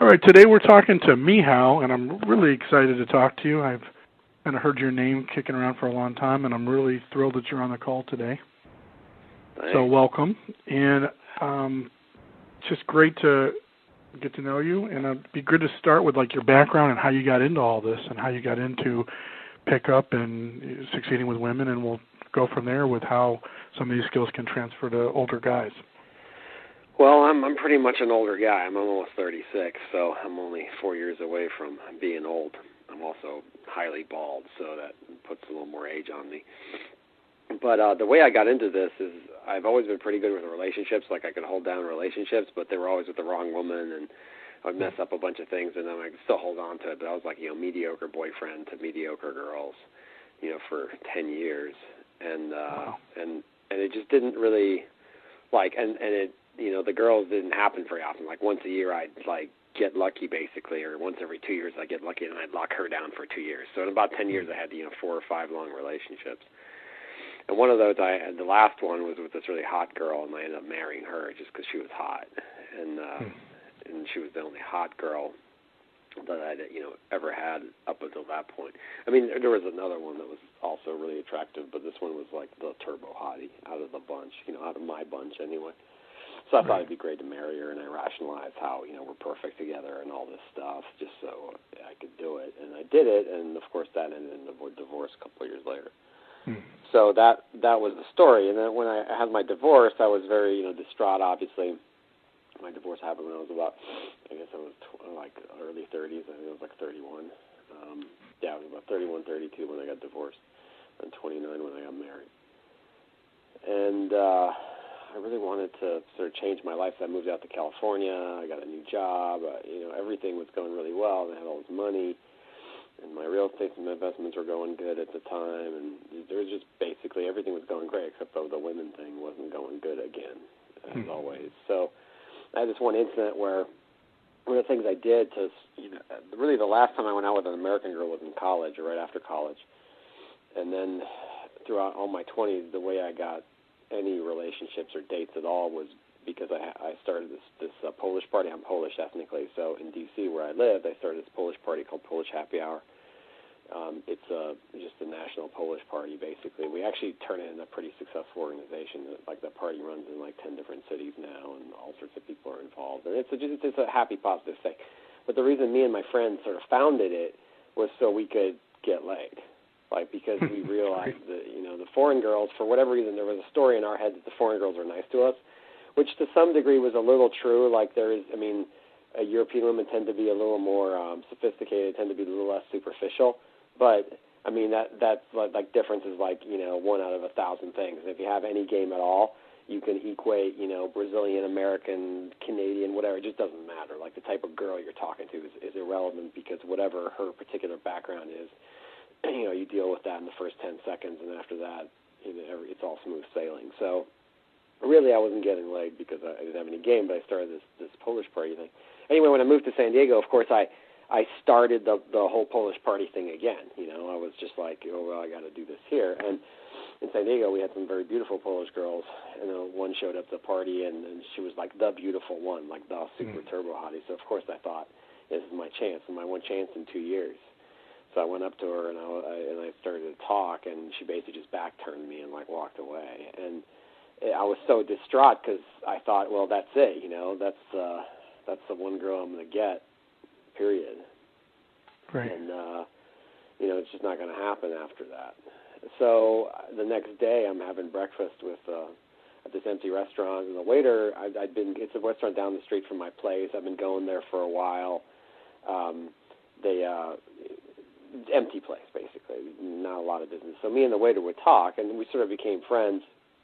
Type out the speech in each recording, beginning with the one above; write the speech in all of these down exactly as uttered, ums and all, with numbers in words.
All right, today we're talking to Michal, and I'm really excited to talk to you. I've kind of heard your name kicking around for a long time, and I'm really thrilled that you're on the call today. Thanks. So welcome, and um, it's just great to get to know you, and it'd be good to start with like your background and how you got into all this, and how you got into pickup and succeeding with women, and we'll go from there with how some of these skills can transfer to older guys. Well, I'm I'm pretty much an older guy. I'm almost thirty-six, so I'm only four years away from being old. I'm also highly bald, so that puts a little more age on me. But uh, the way I got into this is I've always been pretty good with relationships. Like I could hold down relationships, but they were always with the wrong woman, and I'd mess up a bunch of things, and then I could still hold on to it. But I was like, you know, mediocre boyfriend to mediocre girls, you know, for ten years, and uh, wow. and and it just didn't really like, and and it. You know, the girls didn't happen very often. Like once a year I'd like get lucky basically, or once every two years I'd get lucky and I'd lock her down for two years. So in about ten years I had, you know, four or five long relationships. And one of those, I had, the last one was with this really hot girl, and I ended up marrying her just because she was hot. And uh, hmm. and she was the only hot girl that I'd, you know, ever had up until that point. I mean, there was another one that was also really attractive, but this one was like the turbo hottie out of the bunch, you know, out of my bunch anyway. So I thought it'd be great to marry her, and I rationalized how, you know, we're perfect together and all this stuff just so I could do it. And I did it, and, of course, that ended in a divorce a couple of years later. Hmm. So that that was the story. And then when I had my divorce, I was very, you know, distraught, obviously. My divorce happened when I was about, I guess I was tw- like early thirties. I think I was like thirty-one. Um, yeah, I was about thirty-one, thirty-two when I got divorced, and twenty-nine when I got married. And uh I really wanted to sort of change my life. So I moved out to California. I got a new job. Uh, you know, everything was going really well. I had all this money, and my real estate and investments were going good at the time. And there was just basically everything was going great, except though the women thing wasn't going good again, as hmm. always. So I had this one incident where one of the things I did to, you know, really the last time I went out with an American girl was in college or right after college, and then throughout all my twenties, the way I got any relationships or dates at all was because I, I started this, this uh, Polish party. I'm Polish ethnically, so in D C where I live, I started this Polish party called Polish Happy Hour. Um, it's uh, just a national Polish party, basically. We actually turn it into a pretty successful organization. Like that party runs in like ten different cities now, and all sorts of people are involved. And it's a, just it's a happy, positive thing. But the reason me and my friends sort of founded it was so we could get laid. Like, because we realized that, you know, the foreign girls, for whatever reason, there was a story in our head that the foreign girls are nice to us, which to some degree was a little true. Like, there is, I mean, uh, European women tend to be a little more um, sophisticated, tend to be a little less superficial. But, I mean, that that's like, like difference is like, you know, one out of a thousand things. And if you have any game at all, you can equate, you know, Brazilian, American, Canadian, whatever. It just doesn't matter. Like, the type of girl you're talking to is, is irrelevant because whatever her particular background is, you know, you deal with that in the first ten seconds, and after that, you know, it's all smooth sailing. So, really, I wasn't getting laid because I didn't have any game, but I started this, this Polish party thing. Anyway, when I moved to San Diego, of course, I, I started the the whole Polish party thing again. You know, I was just like, oh, well, I got to do this here. And in San Diego, we had some very beautiful Polish girls. You know, one showed up to the party, and, and she was like the beautiful one, like the super mm. turbo hottie. So, of course, I thought, this is my chance, and my one chance in two years. So I went up to her and I, I and I started to talk, and she basically just back turned me and like walked away. And I was so distraught because I thought, well, that's it, you know, that's uh, that's the one girl I'm going to get, period. Right. And uh, you know, it's just not going to happen after that. So the next day, I'm having breakfast with uh, at this empty restaurant, and the waiter, I'd, I'd been it's a restaurant down the street from my place. I've been going there for a while. Um, they uh, empty place, basically, not a lot of business. So me and the waiter would talk, and we sort of became friends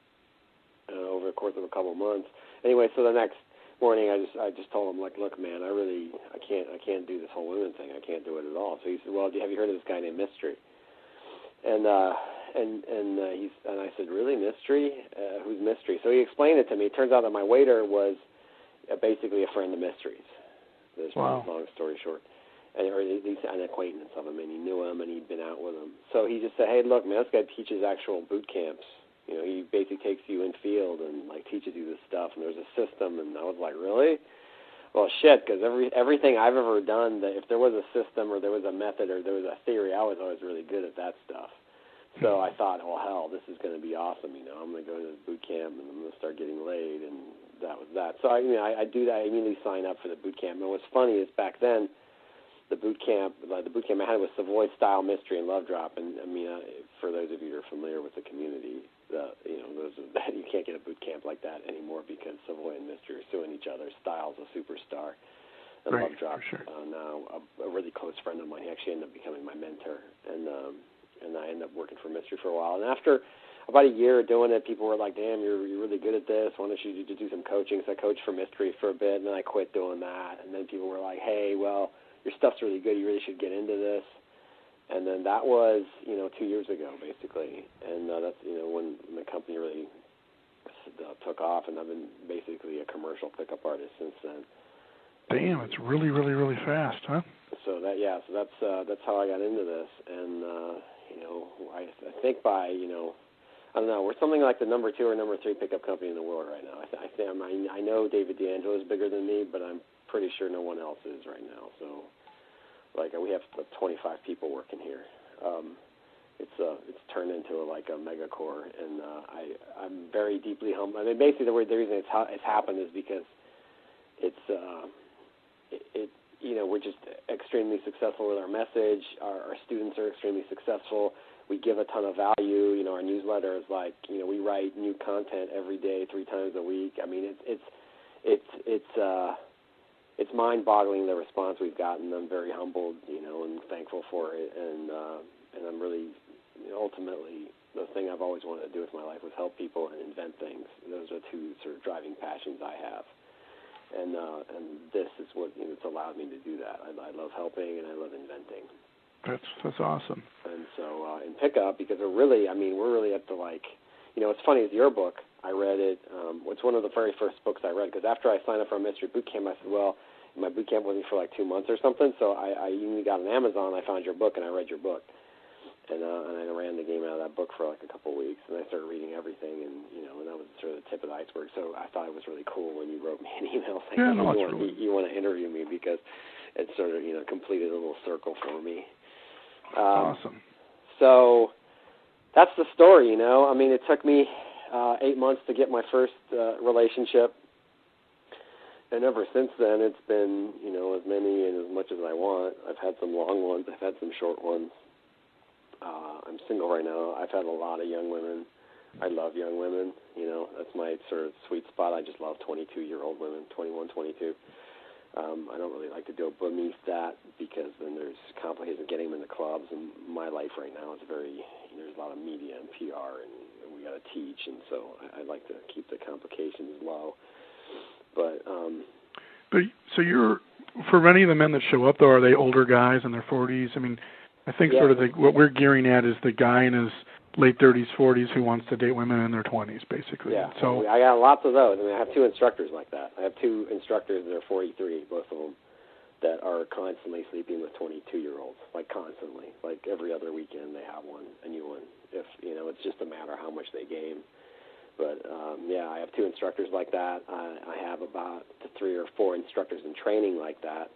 uh, over the course of a couple of months. Anyway, so the next morning, I just I just told him, like, look, man, I really I can't I can't do this whole women thing. I can't do it at all. So he said, well, have you heard of this guy named Mystery? And uh, and and uh, he's and I said, really, Mystery? Uh, who's Mystery? So he explained it to me. It turns out that my waiter was uh, basically a friend of Mystery's. There's wow. long story short. And, or at least an acquaintance of him, and he knew him, and he'd been out with him. So he just said, hey, look, man, this guy teaches actual boot camps. You know, he basically takes you in field and, like, teaches you this stuff, and there's a system. And I was like, really? Well, shit, because every, everything I've ever done, that if there was a system or there was a method or there was a theory, I was always really good at that stuff. So I thought, well, hell, this is going to be awesome. You know, I'm going to go to the boot camp and I'm going to start getting laid, and that was that. So I, you know, I, I do that. I immediately sign up for the boot camp. And what's funny is back then, the boot camp, the boot camp I had was Savoy Style Mystery and Love Drop. And I mean, uh, for those of you who are familiar with the community, the, you know, those that you can't get a boot camp like that anymore because Savoy and Mystery are suing each other. Styles a superstar, and right, Love Drop. Sure. Uh, now a, a really close friend of mine. He actually ended up becoming my mentor, and um, and I ended up working for Mystery for a while. And after about a year of doing it, people were like, "Damn, you're you're really good at this. Why don't you just do some coaching?" So I coached for Mystery for a bit, and then I quit doing that. And then people were like, "Hey, well, your stuff's really good. You really should get into this." And then that was, you know, two years ago, basically. And uh, that's, you know, when the company really uh, took off, and I've been basically a commercial pickup artist since then. Damn, it's really, really, really fast, huh? So that, yeah, so that's uh, that's how I got into this. And, uh, you know, I, I think by, you know, I don't know, we're something like the number two or number three pickup company in the world right now. I, th- I, think I'm, I, I know David D'Angelo is bigger than me, but I'm pretty sure no one else is right now. So, like, we have twenty-five people working here. Um, it's uh, it's turned into a, like a megacore, and uh, I I'm very deeply humbled. I mean, basically the, the reason it's ha- it's happened is because it's uh, it, it you know we're just extremely successful with our message. Our, our students are extremely successful. We give a ton of value. You know, our newsletter is like, you know, we write new content every day, three times a week. I mean, it's it's it's it's. Uh, It's mind-boggling the response we've gotten. I'm very humbled, you know, and thankful for it. And uh, and I'm really, you know, ultimately, the thing I've always wanted to do with my life was help people and invent things. Those are two sort of driving passions I have. And uh, and this is what, you know, it's allowed me to do that. I, I love helping and I love inventing. That's that's awesome. And so uh, in Pickup, because we're really, I mean, we're really at the, like, you know, it's funny, is your book, I read it. Um, it's one of the very first books I read, because after I signed up for a mystery boot camp, I said, well, my boot camp wasn't for like two months or something, so I, I even got on Amazon, I found your book, and I read your book. And uh, and I ran the game out of that book for like a couple of weeks, and I started reading everything, and, you know, and that was sort of the tip of the iceberg. So I thought it was really cool when you wrote me an email saying, yeah, no, you, want, really... you, you want to interview me, because it sort of, you know, completed a little circle for me. Um, awesome. So that's the story, you know. I mean, it took me uh, eight months to get my first uh, relationship. And ever since then, it's been, you know, as many and as much as I want. I've had some long ones. I've had some short ones. Uh, I'm single right now. I've had a lot of young women. I love young women. You know, that's my sort of sweet spot. I just love twenty-two-year-old women, twenty-one, twenty-two. Um, I don't really like to go beneath that, because then there's complications of getting them in the clubs. And my life right now is very, there's a lot of media and P R, and, and we got to teach. And so I, I like to keep the complications low. But, um, but so you're, for many of the men that show up, though, are they older guys in their forties? I mean, I think yeah. sort of the, what we're gearing at is the guy in his late thirties, forties who wants to date women in their twenties, basically. Yeah, so I got lots of those. I mean, I have two instructors like that. I have two instructors that are forty-three, both of them, that are constantly sleeping with twenty-two-year-olds, like constantly. Like every other weekend they have one, a new one. If, you know, it's just a matter of how much they game. But, um, yeah, I have two instructors like that. I, I have about three or four instructors in training like that.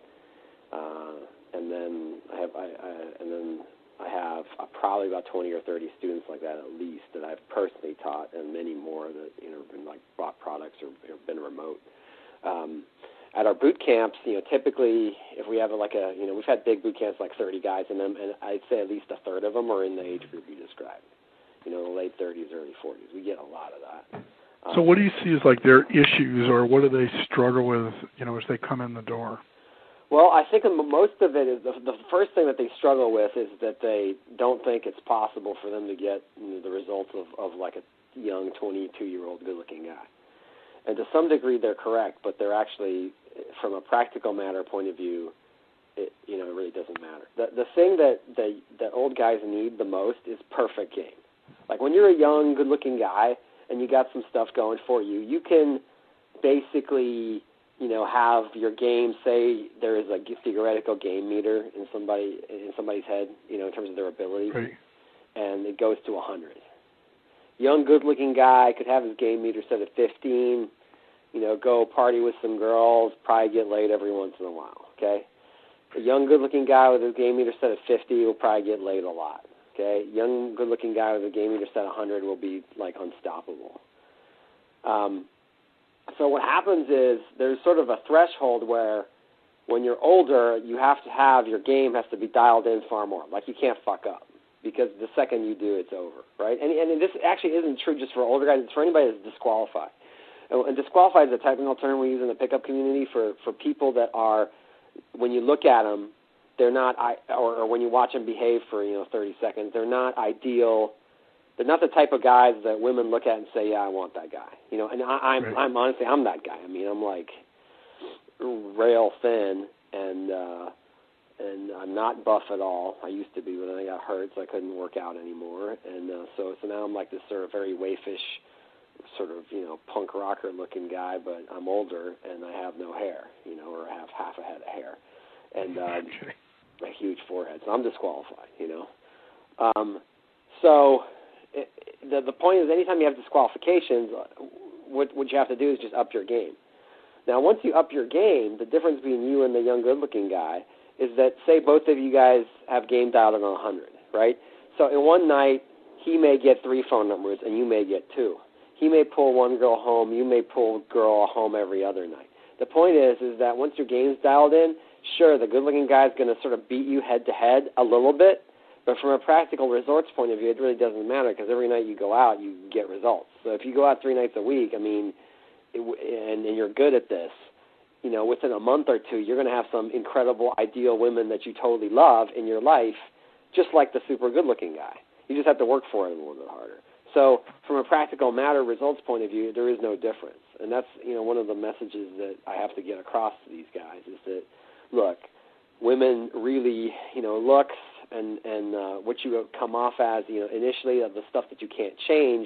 Uh, and then I have, I, I, and then I have uh, probably about twenty or thirty students like that at least that I've personally taught, and many more that, you know, have been like bought products or, or been remote. Um, at our boot camps, you know, typically if we have a, like a, you know, we've had big boot camps like thirty guys in them, and I'd say at least a third of them are in the age group you described. You know, late thirties, early forties. We get a lot of that. Um, so what do you see as like their issues, or what do they struggle with, you know, as they come in the door? Well, I think most of it is the, the first thing that they struggle with is that they don't think it's possible for them to get, you know, the results of, of like a young twenty-two-year-old good-looking guy. And to some degree, they're correct, but they're actually, from a practical matter point of view, it, you know, it really doesn't matter. The the thing that they, that old guys need the most is perfect game. Like when you're a young, good-looking guy and you got some stuff going for you, you can basically, you know, have your game, say there is a theoretical game meter in somebody in somebody's head, you know, in terms of their ability, right. And it goes to one hundred. Young, good-looking guy could have his game meter set at fifteen, you know, go party with some girls, probably get laid every once in a while, okay? A young, good-looking guy with a game meter set of fifty will probably get laid a lot, okay? Young, good-looking guy with a game meter set of one hundred will be, like, unstoppable. Um, so what happens is there's sort of a threshold where when you're older, you have to have, your game has to be dialed in far more. Like, you can't fuck up, because the second you do, it's over, right? And, and this actually isn't true just for older guys. It's for anybody that's disqualified. And, and disqualified is a technical term we use in the pickup community for, for people that are, when you look at them, they're not, or, or when you watch them behave for, you know, thirty seconds, they're not ideal. They're not the type of guys that women look at and say, yeah, I want that guy. You know, and I, I'm, right. I'm honestly, I'm that guy. I mean, I'm like rail thin, and uh, and I'm not buff at all. I used to be, but then I got hurt, so I couldn't work out anymore. And uh, so, so now I'm like this sort of very waifish, sort of, you know, punk rocker looking guy, but I'm older and I have no hair, you know, or I have half a head of hair, and uh, okay. a huge forehead. So I'm disqualified, you know. Um, so it, the the point is, anytime you have disqualifications, what what you have to do is just up your game. Now, once you up your game, the difference between you and the young, good-looking guy is that, say, both of you guys have game dialed in on one hundred, right? So in one night, he may get three phone numbers and you may get two. He may pull one girl home. You may pull a girl home every other night. The point is, is that once your game's dialed in, sure, the good-looking guy's going to sort of beat you head-to-head a little bit, but from a practical resorts point of view, it really doesn't matter, because every night you go out, you get results. So if you go out three nights a week, I mean, it, and, and you're good at this, you know, within a month or two, you're going to have some incredible, ideal women that you totally love in your life, just like the super good-looking guy. You just have to work for it a little bit harder. So from a practical matter results point of view, there is no difference. And that's, you know, one of the messages that I have to get across to these guys is that, look, women really, you know, looks and, and uh, what you come off as, you know, initially of the stuff that you can't change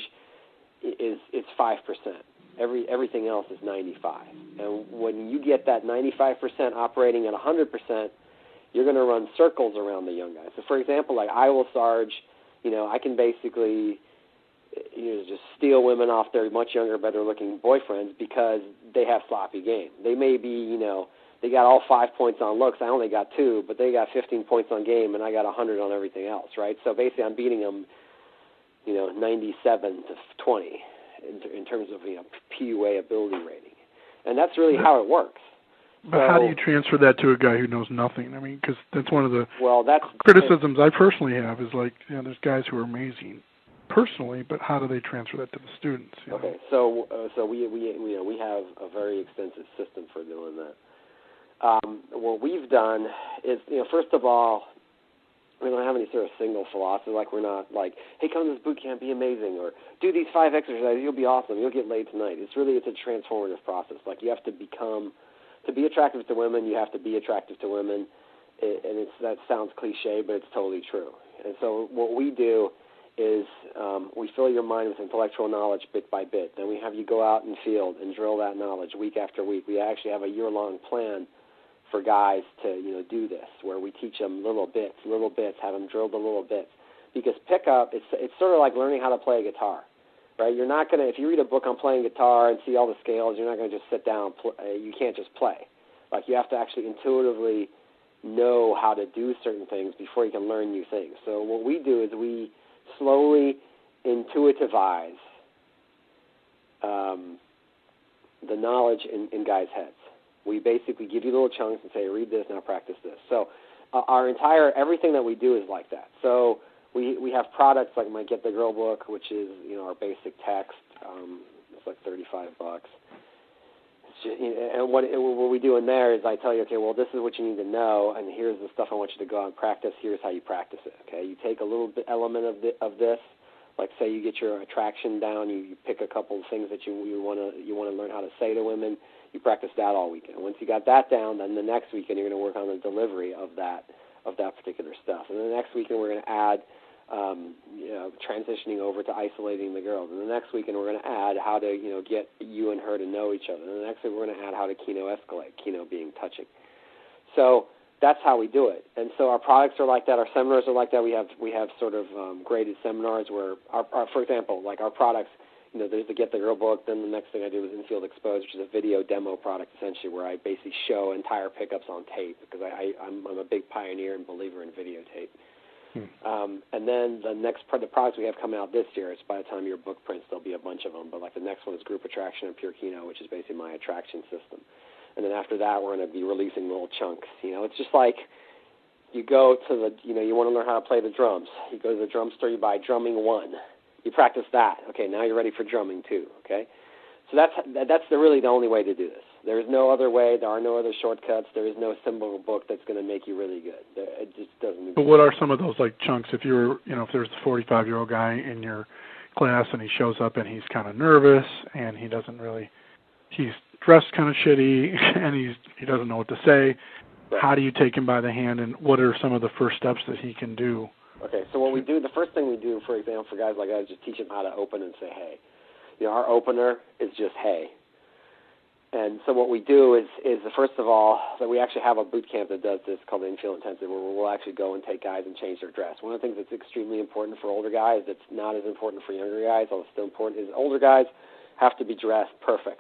is it's five percent. Every Everything else is ninety-five. And when you get that ninety-five percent operating at one hundred percent, you're going to run circles around the young guys. So, for example, like I will Sarge, you know, I can basically, you know, just steal women off their much younger, better-looking boyfriends because they have sloppy game. They may be, you know, they got all five points on looks. I only got two, but they got fifteen points on game, and I got one hundred on everything else, right? So basically I'm beating them, you know, ninety-seven to twenty in, in terms of, you know, P U A ability rating. And that's really how it works. But so, how do you transfer that to a guy who knows nothing? I mean, because that's one of the well, that's, criticisms I personally have is like, you know, there's guys who are amazing personally, but how do they transfer that to the students? You okay, know? so uh, so we we we, you know, we have a very extensive system for doing that. Um, what we've done is, you know, first of all, we don't have any sort of single philosophy. Like we're not like, hey, come to this boot camp, be amazing, or do these five exercises, you'll be awesome, you'll get laid tonight. It's really it's a transformative process. Like you have to become, to be attractive to women, you have to be attractive to women, and it's that sounds cliche, but it's totally true. And so what we do is um, we fill your mind with intellectual knowledge bit by bit. Then we have you go out in the field and drill that knowledge week after week. We actually have a year-long plan for guys to, you know, do this, where we teach them little bits, little bits, have them drill the little bits. Because pickup, it's it's sort of like learning how to play a guitar, right? You're not going to, if you read a book on playing guitar and see all the scales, you're not going to just sit down and play. You can't just play. Like you have to actually intuitively know how to do certain things before you can learn new things. So what we do is we slowly intuitivize um, the knowledge in, in guys' heads. We basically give you little chunks and say, read this, now practice this. So uh, our entire, everything that we do is like that. So we we have products like my Get the Girl book, which is, you know, our basic text. Um, it's like thirty-five bucks. It's just, you know, and what, what we do in there is I tell you, okay, well, this is what you need to know, and here's the stuff I want you to go out and practice. Here's how you practice it, okay? You take a little bit element of the, of this. Like, say you get your attraction down, you, you pick a couple of things that you you want to you want to learn how to say to women. You practice that all weekend. Once you got that down, then the next weekend you're going to work on the delivery of that of that particular stuff. And then the next weekend we're going to add, um, you know, transitioning over to isolating the girls. And the next weekend we're going to add how to, you know, get you and her to know each other. And the next week we're going to add how to kino escalate, kino being touching. So that's how we do it. And so our products are like that. Our seminars are like that. We have we have sort of um, graded seminars where, our, our, for example, like our products you know, there's the Get the Girl book. Then the next thing I do is Infield Exposed, which is a video demo product, essentially, where I basically show entire pickups on tape, because I, I, I'm, I'm a big pioneer and believer in videotape. Hmm. Um, and then the next part, the products we have coming out this year, is by the time your book prints, there'll be a bunch of them. But like the next one is Group Attraction and Pure Kino, which is basically my attraction system. And then after that, we're going to be releasing little chunks. You know, it's just like you go to the, you know, you want to learn how to play the drums. You go to the drum store, you buy Drumming One. You practice that. Okay, now you're ready for drumming two. Okay, so that's that's the, really the only way to do this. There is no other way. There are no other shortcuts. There is no symbol book that's going to make you really good. It just doesn't. But what are some of those like chunks? If you're, you know, if there's a forty-five-year-old guy in your class and he shows up and he's kind of nervous and he doesn't really, he's dressed kind of shitty and he's he doesn't know what to say. Right. How do you take him by the hand, and what are some of the first steps that he can do? Okay, so what we do, the first thing we do, for example, for guys like us, is just teach them how to open and say hey. You know, our opener is just hey. And so what we do is, is first of all, that we actually have a boot camp that does this called the Infield Intensive, where we'll actually go and take guys and change their dress. One of the things that's extremely important for older guys that's not as important for younger guys, although still important, is older guys have to be dressed perfect.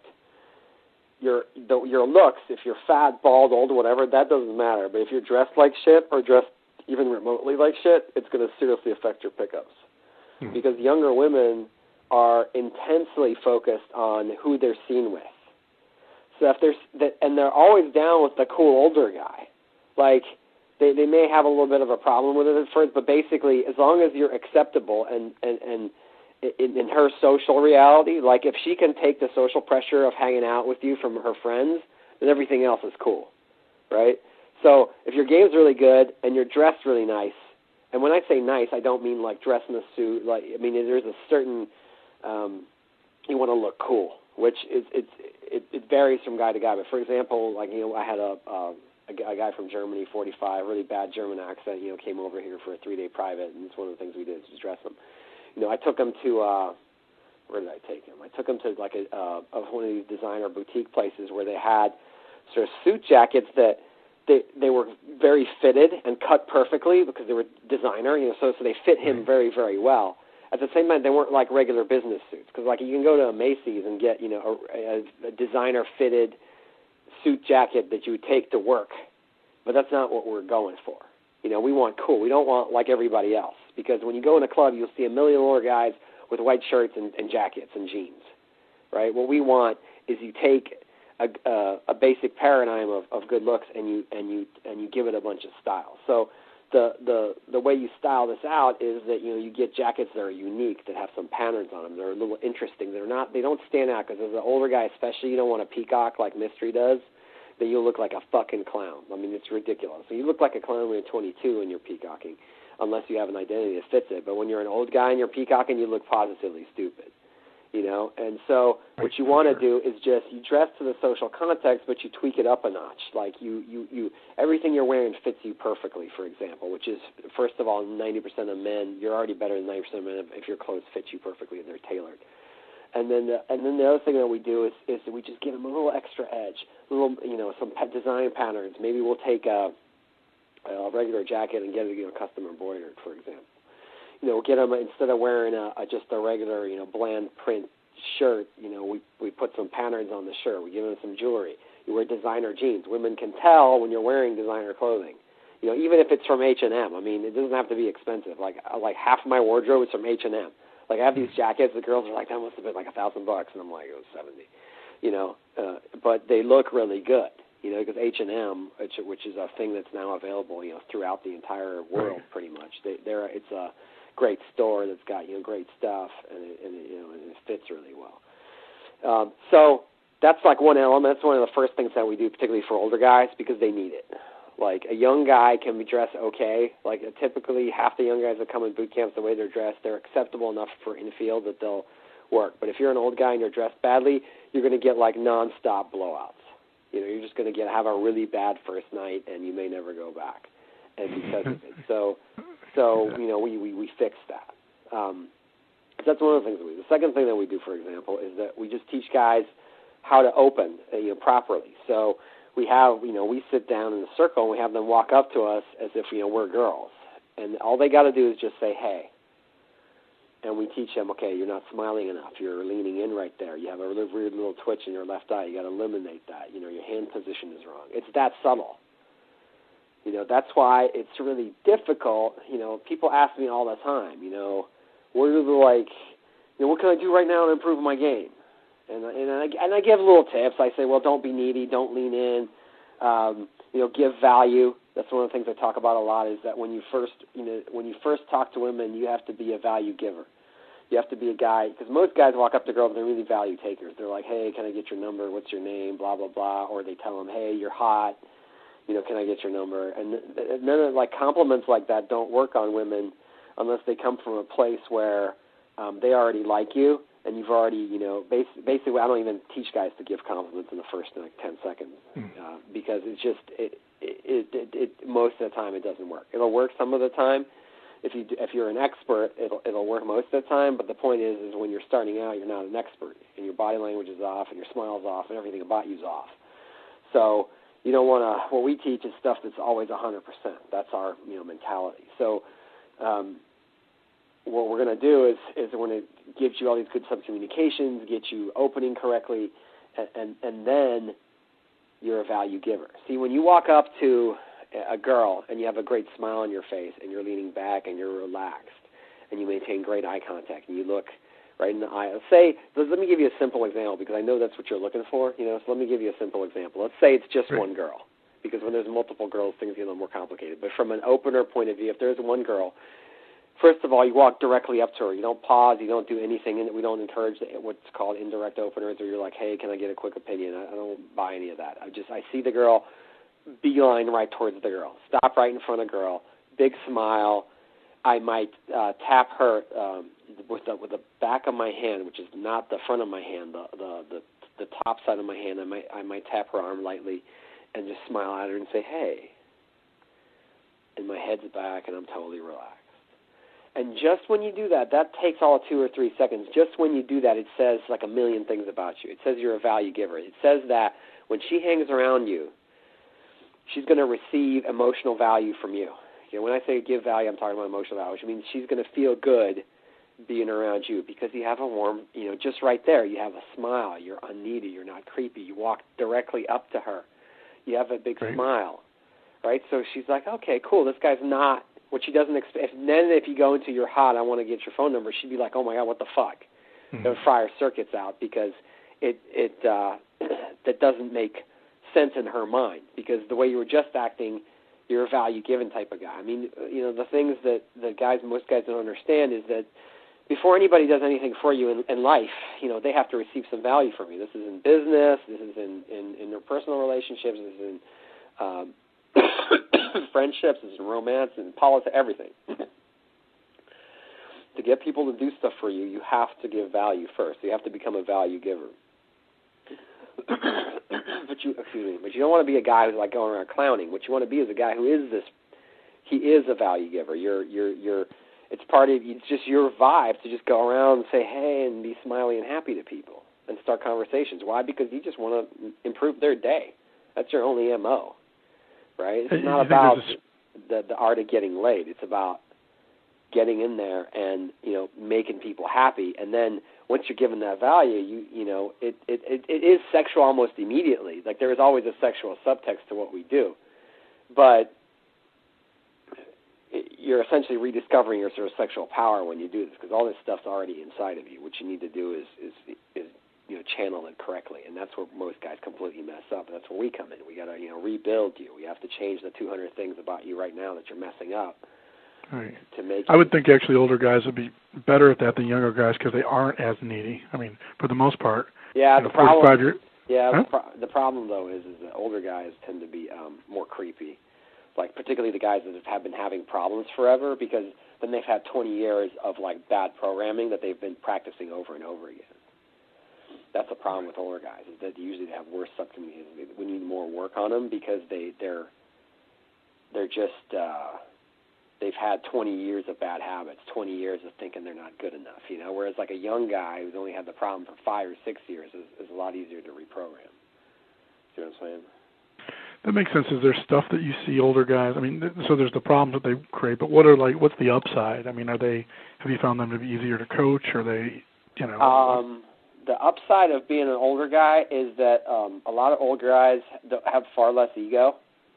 Your the, your looks, if you're fat, bald, old, whatever, that doesn't matter. But if you're dressed like shit or dressed even remotely like shit, it's going to seriously affect your pickups. Hmm. Because younger women are intensely focused on who they're seen with. So if there's that, and they're always down with the cool older guy. Like they they may have a little bit of a problem with it at first, but basically, as long as you're acceptable and and and in, in her social reality, like if she can take the social pressure of hanging out with you from her friends, then everything else is cool, right? So if your game's really good and you're dressed really nice, and when I say nice, I don't mean like dress in a suit. Like I mean, there's a certain um, you want to look cool, which is it's it, it varies from guy to guy. But for example, like you know, I had a uh, a, a guy from Germany, forty-five, really bad German accent. You know, came over here for a three-day private, and it's one of the things we did is dress him. You know, I took him to uh, where did I take him? I took him to like a uh, one of these designer boutique places where they had sort of suit jackets that. They they were very fitted and cut perfectly because they were designer, you know, so so they fit him very, very well. At the same time, they weren't like regular business suits because, like, you can go to a Macy's and get, you know, a, a designer-fitted suit jacket that you would take to work, but that's not what we're going for. You know, we want cool. We don't want like everybody else because when you go in a club, you'll see a million older guys with white shirts and, and jackets and jeans, right? What we want is you take A, uh, a basic paradigm of, of good looks, and you and you and you give it a bunch of style. So the the the way you style this out is that you know you get jackets that are unique, that have some patterns on them, that are a little interesting. They're not they don't stand out because as an older guy, especially, you don't want a peacock like Mystery does. Then you'll look like a fucking clown. I mean, it's ridiculous. So you look like a clown when you're twenty-two and you're peacocking, unless you have an identity that fits it. But when you're an old guy and you're peacocking, you look positively stupid. You know, and so what you want to do is just you dress to the social context, but you tweak it up a notch. Like you, you, you, everything you're wearing fits you perfectly. For example, which is first of all, ninety percent of men, you're already better than ninety percent of men if your clothes fit you perfectly and they're tailored. And then, the, and then the other thing that we do is, is that we just give them a little extra edge, a little, you know, some design patterns. Maybe we'll take a, a regular jacket and get it, you know, custom embroidered, for example. You know, get them, instead of wearing a, a just a regular, you know, bland print shirt, you know, we we put some patterns on the shirt. We give them some jewelry. You wear designer jeans. Women can tell when you're wearing designer clothing. You know, even if it's from H and M. I mean, it doesn't have to be expensive. Like like half of my wardrobe is from H and M. Like I have these jackets. The girls are like, that must have been like a thousand bucks, and I'm like, it was seventy. You know, uh, but they look really good. You know, because H and M, which, which is a thing that's now available, you know, throughout the entire world, pretty much. They, they're it's a great store that's got, you know, great stuff, and it, and it, you know, and it fits really well. Um, so that's like one element. That's one of the first things that we do, particularly for older guys, because they need it. Like a young guy can be dressed okay. Like uh, typically half the young guys that come in boot camps, the way they're dressed, they're acceptable enough for infield that they'll work. But if you're an old guy and you're dressed badly, you're going to get like nonstop blowouts. You know, you're just going to get have a really bad first night, and you may never go back. And because of it, so. So, you know, we, we, we fix that. Um, that's one of the things we do. The second thing that we do, for example, is that we just teach guys how to open, uh, you know, properly. So we have, you know, we sit down in a circle and we have them walk up to us as if, you know, we're girls. And all they got to do is just say, hey. and we teach them, okay, you're not smiling enough. You're leaning in right there. You have a really weird little twitch in your left eye. You got to eliminate that. You know, your hand position is wrong. It's that subtle. You know, that's why it's really difficult. You know, people ask me all the time, you know, what are the, like, you know, what can I do right now to improve my game? And, and, I, and I give little tips. I say, well, don't be needy. Don't lean in. Um, you know, give value. That's one of the things I talk about a lot is that when you first, you know, when you first talk to women, you have to be a value giver. You have to be a guy, because most guys walk up to girls and they're really value takers. They're like, hey, can I get your number? What's your name? Blah, blah, blah. Or they tell them, hey, you're hot. You know, can I get your number? And none of, like, compliments like that don't work on women unless they come from a place where um, they already like you and you've already, you know, basically, basically I don't even teach guys to give compliments in the first, like, ten seconds uh, because it's just, it, it, it, it, most of the time it doesn't work. It'll work some of the time. If you if you're an expert, it'll it'll work most of the time. But the point is, is when you're starting out, you're not an expert, and your body language is off, and your smile's off, and everything about you's off. So you don't want to. What we teach is stuff that's always one hundred percent. That's our you know mentality. So um, what we're going to do is is we're going to give you all these good sub-communications, get you opening correctly, and, and and then you're a value giver. See, when you walk up to a girl and you have a great smile on your face and you're leaning back and you're relaxed and you maintain great eye contact and you look right in the eye. Let's say, let me give you a simple example because I know that's what you're looking for. You know, so let me give you a simple example. Let's say it's just right. one girl because when there's multiple girls, things get a little more complicated. But from an opener point of view, if there's one girl, first of all, you walk directly up to her. You don't pause. You don't do anything. We don't encourage what's called indirect openers where you're like, hey, can I get a quick opinion? I don't buy any of that. I just I see the girl. Beeline right towards the girl. Stop right in front of the girl. Big smile. I might uh, tap her um, with the with the back of my hand, which is not the front of my hand, the the the, the top side of my hand. I might I might tap her arm lightly, and just smile at her and say, "Hey." And my head's back, and I'm totally relaxed. And just when you do that, that takes all of two or three seconds. Just when you do that, it says like a million things about you. It says you're a value giver. It says that when she hangs around you, she's going to receive emotional value from you. You know, when I say give value, I'm talking about emotional value, which means she's going to feel good being around you because you have a warm, you know, just right there, you have a smile. You're unneedy. You're not creepy. You walk directly up to her. You have a big right. smile, right? So she's like, okay, cool. This guy's not what she doesn't expect. Then if you go into your hot, I want to get your phone number, she'd be like, oh, my God, what the fuck? Mm-hmm. It would fry her circuits out because it, it uh, that doesn't make sense in her mind because the way you were just acting, you're a value-given type of guy. I mean, you know, the things that, that guys, most guys don't understand is that before anybody does anything for you in, in life, you know, they have to receive some value from you. This is in business, this is in, in, in their personal relationships, this is in um, friendships, this is in romance, and politics, everything. To get people to do stuff for you, you have to give value first. You have to become a value giver. but you, excuse me, but you don't want to be a guy who's like going around clowning. What you want to be is a guy who is this. He is a value giver. You're, you're, you're. It's part of. It's just your vibe to just go around and say hey and be smiley and happy to people and start conversations. Why? Because you just want to improve their day. That's your only M O, right? It's not about the the art of getting laid. It's about getting in there and you know making people happy, and then. Once you're given that value, you you know, it, it, it, it is sexual almost immediately. Like there is always a sexual subtext to what we do. But it, you're essentially rediscovering your sort of sexual power when you do this because all this stuff's already inside of you. What you need to do is, is, is you know, channel it correctly. And that's where most guys completely mess up. And that's where we come in. We got to, you know, rebuild you. We have to change the two hundred things about you right now that you're messing up. Right. To make I would think actually older guys would be better at that than younger guys because they aren't as needy. I mean, for the most part. Yeah, you the know, problem. Year, yeah, huh? the, pro- the problem though is, is that older guys tend to be um, more creepy. Like particularly the guys that have been having problems forever because then they've had twenty years of like bad programming that they've been practicing over and over again. That's the problem with older guys is that usually they have worse subcommunications. We need more work on them because they they're they're just. Uh, They've had twenty years of bad habits, twenty years of thinking they're not good enough, you know. Whereas like a young guy who's only had the problem for five or six years is, is a lot easier to reprogram. See what I'm saying? That makes sense. Is there stuff that you see older guys? I mean, so there's the problems that they create, but what are like? What's the upside? I mean, are they? Have you found them to be easier to coach? Are they? You know. Um, the upside of being an older guy is that um, a lot of older guys have far less ego.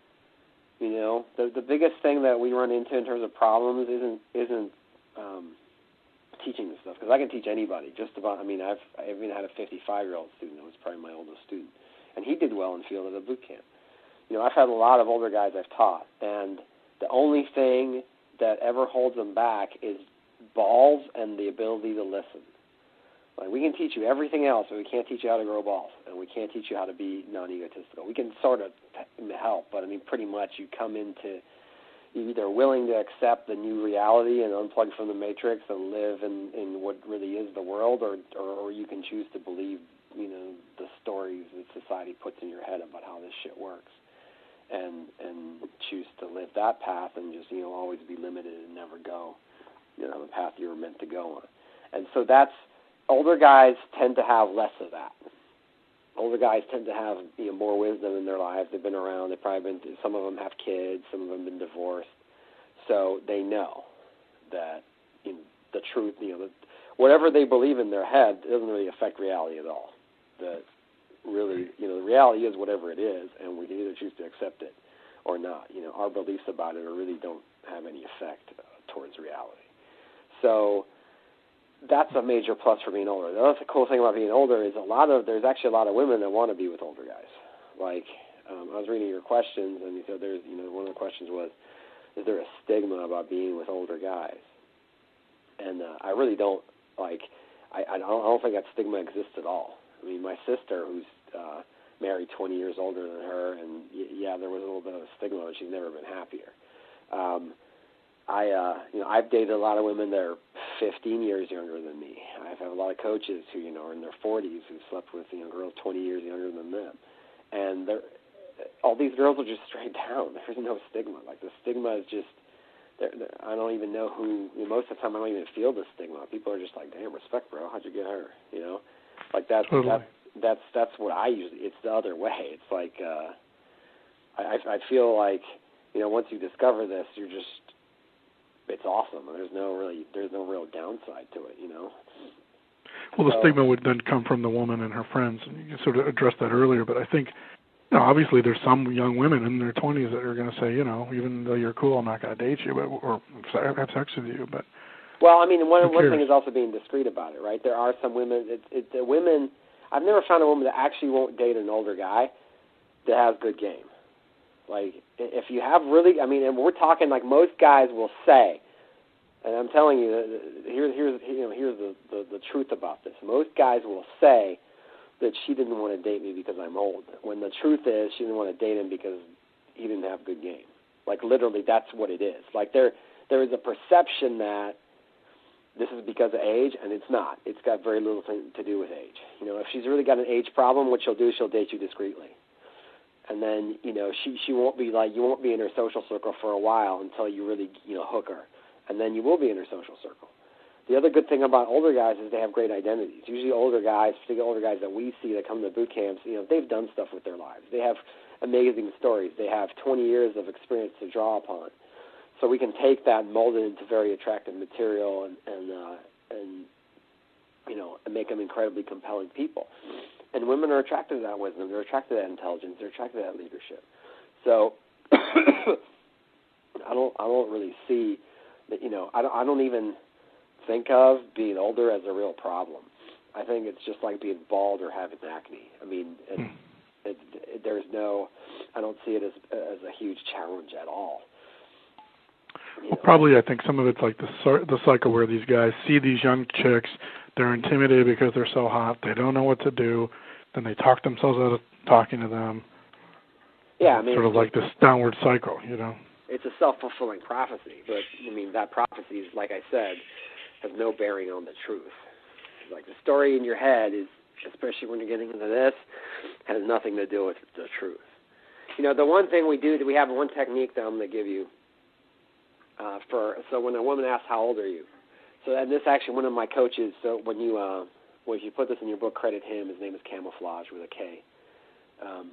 You know, the the biggest thing that we run into in terms of problems isn't isn't um, teaching this stuff, because I can teach anybody just about. I mean, I've I even had a fifty-five-year-old student that was probably my oldest student, and he did well in field at a boot camp. You know, I've had a lot of older guys I've taught, and the only thing that ever holds them back is balls and the ability to listen. Like, we can teach you everything else, but we can't teach you how to grow balls, and we can't teach you how to be non-egotistical. We can sort of help, but, I mean, pretty much you come into, you're either willing to accept the new reality and unplug from the matrix and live in, in what really is the world, or, or, or you can choose to believe, you know, the stories that society puts in your head about how this shit works. And and choose to live that path and just, you know, always be limited and never go, you know, the path you were meant to go on. And so that's, older guys tend to have less of that. Older guys tend to have, you know, more wisdom in their lives. They've been around. They've probably been, some of them have kids. Some of them have been divorced. So they know that, you know, the truth, you know, the, whatever they believe in their head doesn't really affect reality at all. That really, you know, the reality is whatever it is, and we can either choose to accept it or not. You know, our beliefs about it really don't have any effect uh, towards reality. So that's a major plus for being older. The other cool thing about being older is a lot of, there's actually a lot of women that want to be with older guys. Like, um, I was reading your questions, and you said there's, you know, one of the questions was, is there a stigma about being with older guys? And uh, I really don't, like, I, I, don't, I don't think that stigma exists at all. I mean, my sister, who's uh, married twenty years older than her, and y- yeah, there was a little bit of a stigma, but she's never been happier. Um, I, uh, you know, I've dated a lot of women that are fifteen years younger than me. I've had a lot of coaches who, you know, are in their forties who slept with, you know, girls twenty years younger than them, and they're, all these girls are just straight down. There's no stigma. Like, the stigma is just, they're, they're, I don't even know who. You know, most of the time, I don't even feel the stigma. People are just like, damn, respect, bro. How'd you get her? You know. Like that's totally. that's that's that's what I usually. It's the other way. It's like uh, I I feel like, you know, once you discover this, you're just, it's awesome. There's no really there's no real downside to it. You know. Well, the so, stigma would then come from the woman and her friends, and you sort of addressed that earlier. But I think, you know, obviously there's some young women in their twenties that are going to say, you know, even though you're cool, I'm not going to date you, but or have sex with you, but. Well, I mean, one, one thing is also being discreet about it, right? There are some women, it, it, the women, I've never found a woman that actually won't date an older guy that has good game. Like, if you have really, I mean, and we're talking like most guys will say, and I'm telling you, here's, here's, you know, here's the, the, the truth about this. Most guys will say that she didn't want to date me because I'm old, when the truth is she didn't want to date him because he didn't have good game. Like, literally, that's what it is. Like, there, there is a perception that this is because of age, and it's not. It's got very little thing to do with age. You know, if she's really got an age problem, what she'll do is she'll date you discreetly. And then, you know, she she won't be like, you won't be in her social circle for a while until you really, you know, hook her. And then you will be in her social circle. The other good thing about older guys is they have great identities. Usually older guys, particularly older guys that we see that come to boot camps, you know, they've done stuff with their lives. They have amazing stories. They have twenty years of experience to draw upon. So we can take that and mold it into very attractive material and, and, uh, and you know, and make them incredibly compelling people. And women are attracted to that wisdom. They're attracted to that intelligence. They're attracted to that leadership. So I don't, I don't really see that. You know, I don't, I don't even think of being older as a real problem. I think it's just like being bald or having acne. I mean, it, it, it, there's no, I don't see it as as a huge challenge at all. Well, probably I think some of it's like the the cycle where these guys see these young chicks, they're intimidated because they're so hot, they don't know what to do, then they talk themselves out of talking to them. Yeah, I mean, sort of like this downward cycle, you know. It's a self-fulfilling prophecy, but I mean that prophecy is, like I said, has no bearing on the truth. Like, the story in your head is, especially when you're getting into this, has nothing to do with the truth. You know, the one thing we do, we have one technique that I'm going to give you. Uh, for so when a woman asks how old are you, so and this actually one of my coaches. So when you uh, well, if you put this in your book, credit him. His name is Camouflage with a K. Um,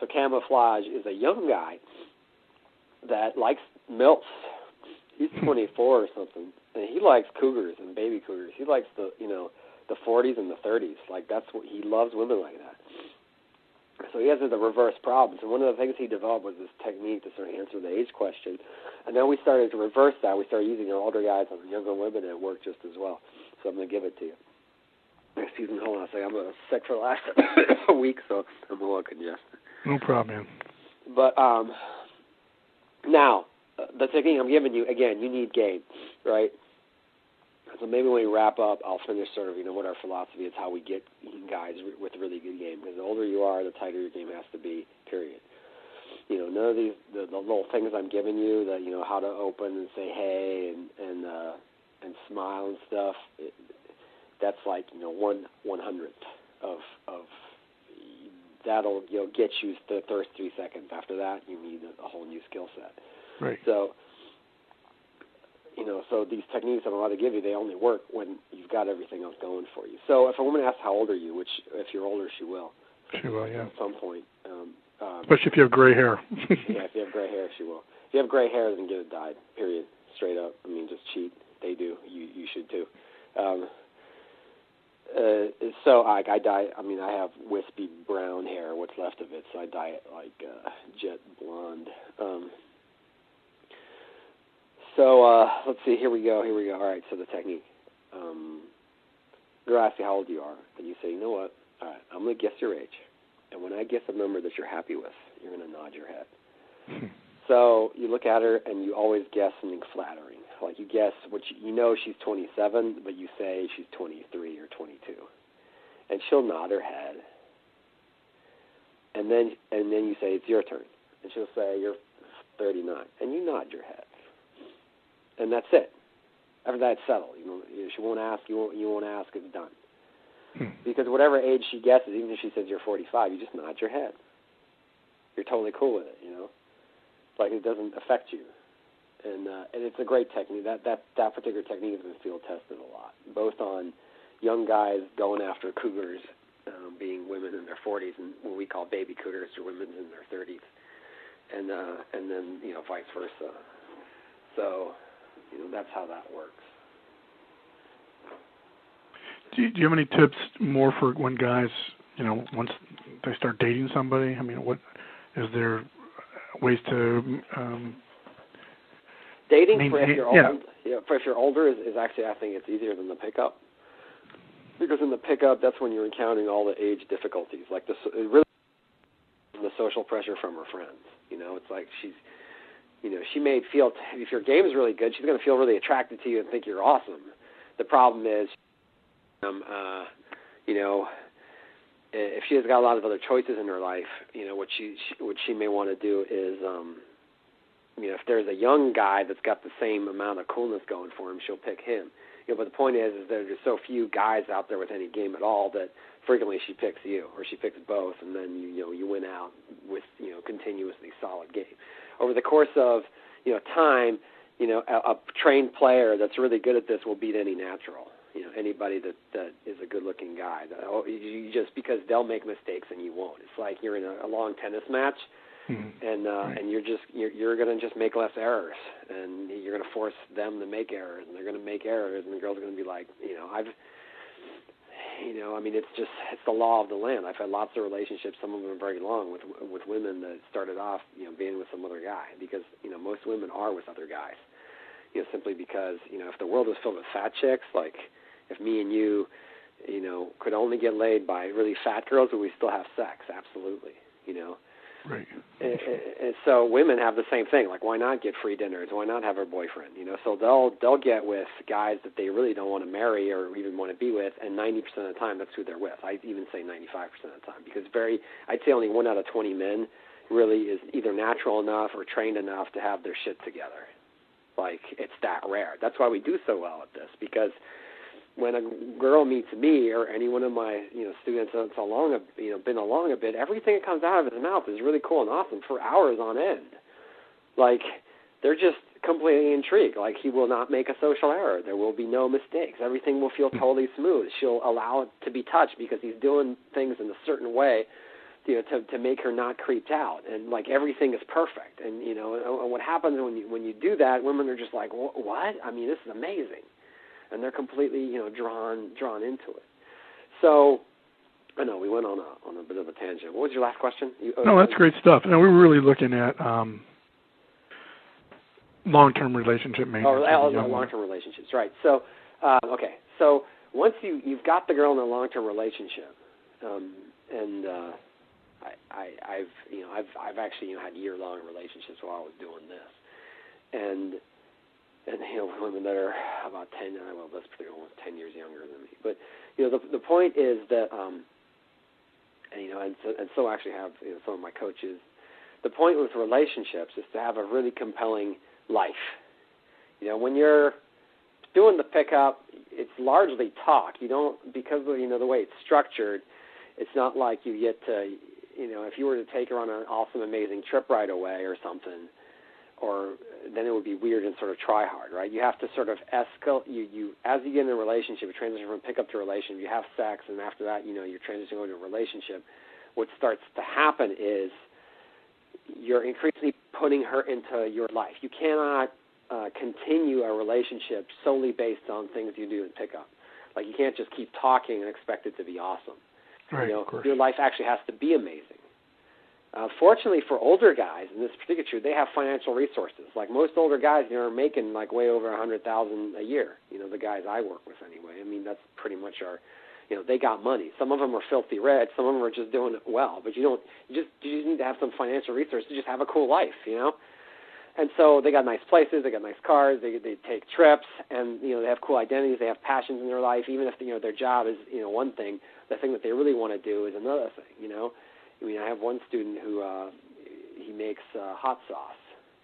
So Camouflage is a young guy that likes MILFs. He's twenty-four or something, and he likes cougars and baby cougars. He likes the, you know, the forties and the thirties. Like, that's what he loves, women like that. So he has the reverse problems. And one of the things he developed was this technique to sort of answer the age question. And then we started to reverse that. We started using our older guys on younger women, and it worked just as well. So I'm going to give it to you. Excuse me, hold on a second. I'm uh, sick for the last week, so I'm a little congested. No problem, man. But um, now, uh, the technique I'm giving you, again, you need game, right? So maybe when we wrap up, I'll finish sort of, you know, what our philosophy is, how we get guys with really good game. Because the older you are, the tighter your game has to be, period. You know, none of these, the, the little things I'm giving you, that, you know, how to open and say hey and and uh, and smile and stuff, it, that's like, you know, one one hundredth of, of, that'll, you know, get you the first three seconds. After that, you need a, a whole new skill set. Right. So, you know, so these techniques I'm allowed to give you, they only work when you've got everything else going for you. So if a woman asks how old are you, which if you're older, she will. She will, yeah. At some point. Um, um, Especially if you have gray hair. yeah, if you have gray hair, she will. If you have gray hair, then get it dyed, period, straight up. I mean, just cheat. They do. You you should too. Um, uh, so I, I dye, I mean, I have wispy brown hair, what's left of it, so I dye it like uh, jet blonde. Um So uh, let's see. Here we go. Here we go. All right. So the technique. Um, girl asks you how old you are, and you say, you know what? All right. I'm going to guess your age, and when I guess a number that you're happy with, you're going to nod your head. So you look at her, and you always guess something flattering. Like you guess what you, you know she's twenty-seven, but you say she's twenty-three or twenty-two, and she'll nod her head. And then and then you say it's your turn, and she'll say you're thirty-nine, and you nod your head. And that's it. After that, it's settled. You know, she won't ask. You won't. You won't ask. It's done. Hmm. Because whatever age she guesses, even if she says you're forty-five, you just nod your head. You're totally cool with it. You know, like it doesn't affect you. And uh, and it's a great technique. That that that particular technique has been field tested a lot, both on young guys going after cougars, um, being women in their forties, and what we call baby cougars, or women in their thirties, and uh, and then you know vice versa. So. You know, that's how that works. Do you, do you have any tips more for when guys, you know, once they start dating somebody? I mean, what is there ways to um, dating maintain, for if you're yeah. old? Yeah, for if you're older is, is actually I think it's easier than the pickup, because in the pickup that's when you're encountering all the age difficulties, like the really the social pressure from her friends. You know, it's like she's. You know, she may feel, if your game is really good, she's going to feel really attracted to you and think you're awesome. The problem is, um, uh, you know, if she has got a lot of other choices in her life, you know, what she, she what she may want to do is, um, you know, if there's a young guy that's got the same amount of coolness going for him, she'll pick him. You know, but the point is, is that there's so few guys out there with any game at all that frequently she picks you, or she picks both, and then you, you know, you win out with, you know, continuously solid game. Over the course of, you know, time, you know, a, a trained player that's really good at this will beat any natural. You know, anybody that, that is a good-looking guy. That, oh, you just because they'll make mistakes and you won't. It's like you're in a, a long tennis match, mm-hmm. and uh, right. and you're just you're, you're going to just make less errors, and you're going to force them to make errors, and they're going to make errors, and the girls are going to be like, you know, I've. You know, I mean, it's just, it's the law of the land. I've had lots of relationships, some of them are very long, with with women that started off, you know, being with some other guy, because, you know, most women are with other guys, you know, simply because, you know, if the world was filled with fat chicks, like if me and you, you know, could only get laid by really fat girls, would we still have sex? Absolutely, you know. Right. And, and so women have the same thing. Like, why not get free dinners? Why not have her boyfriend? You know, so they'll they'll get with guys that they really don't want to marry or even want to be with, and ninety percent of the time that's who they're with. I even say ninety-five percent of the time, because very, I'd say only one out of twenty men really is either natural enough or trained enough to have their shit together. Like, it's that rare. That's why we do so well at this, because when a girl meets me or any one of my, you know, students that's along, a, you know, been along a bit, everything that comes out of his mouth is really cool and awesome for hours on end. Like, they're just completely intrigued. Like, he will not make a social error. There will be no mistakes. Everything will feel totally smooth. She'll allow it to be touched because he's doing things in a certain way you know, to to make her not creeped out, and like everything is perfect. And you know, and what happens when you when you do that, women are just like, what? I mean, this is amazing, and they're completely, you know, drawn drawn into it. So, I know we went on a on a bit of a tangent. What was your last question? You, no, that's great stuff. No, we were really looking at um, long-term relationship maintenance. Oh, long-term relationships, right? So, uh, okay, so once you you've got the girl in a long-term relationship, um, and uh, I, I, I've you know I've I've actually you know had year-long relationships while I was doing this, and and you know women that are about ten, well, that's pretty almost ten years younger than me. But you know the the point is that um, and you know and so, and so actually have you know some of my coaches. The point with relationships is to have a really compelling life. You know, when you're doing the pickup, it's largely talk. You don't, because of, you know, the way it's structured, it's not like you get to, you know, if you were to take her on an awesome, amazing trip right away or something, or then it would be weird and sort of try hard, right? You have to sort of escalate, you, you as you get in a relationship, you transition from pickup to relationship, you have sex, and after that, you know, you're transitioning into a relationship. What starts to happen is you're increasingly putting her into your life. You cannot uh, continue a relationship solely based on things you do in pickup. Like, you can't just keep talking and expect it to be awesome. Right, you know, of course. Your life actually has to be amazing. Uh, fortunately for older guys, in this particular truth, they have financial resources. Like most older guys, you know, are making like way over a hundred thousand a year. You know, the guys I work with anyway. I mean, that's pretty much our. You know, they got money. Some of them are filthy rich. Some of them are just doing it well. But you don't. You just you just need to have some financial resources to just have a cool life. You know. And so they got nice places. They got nice cars. They they take trips, and you know they have cool identities. They have passions in their life. Even if you know their job is you know one thing, the thing that they really want to do is another thing. You know. I mean, I have one student who uh, he makes uh, hot sauce.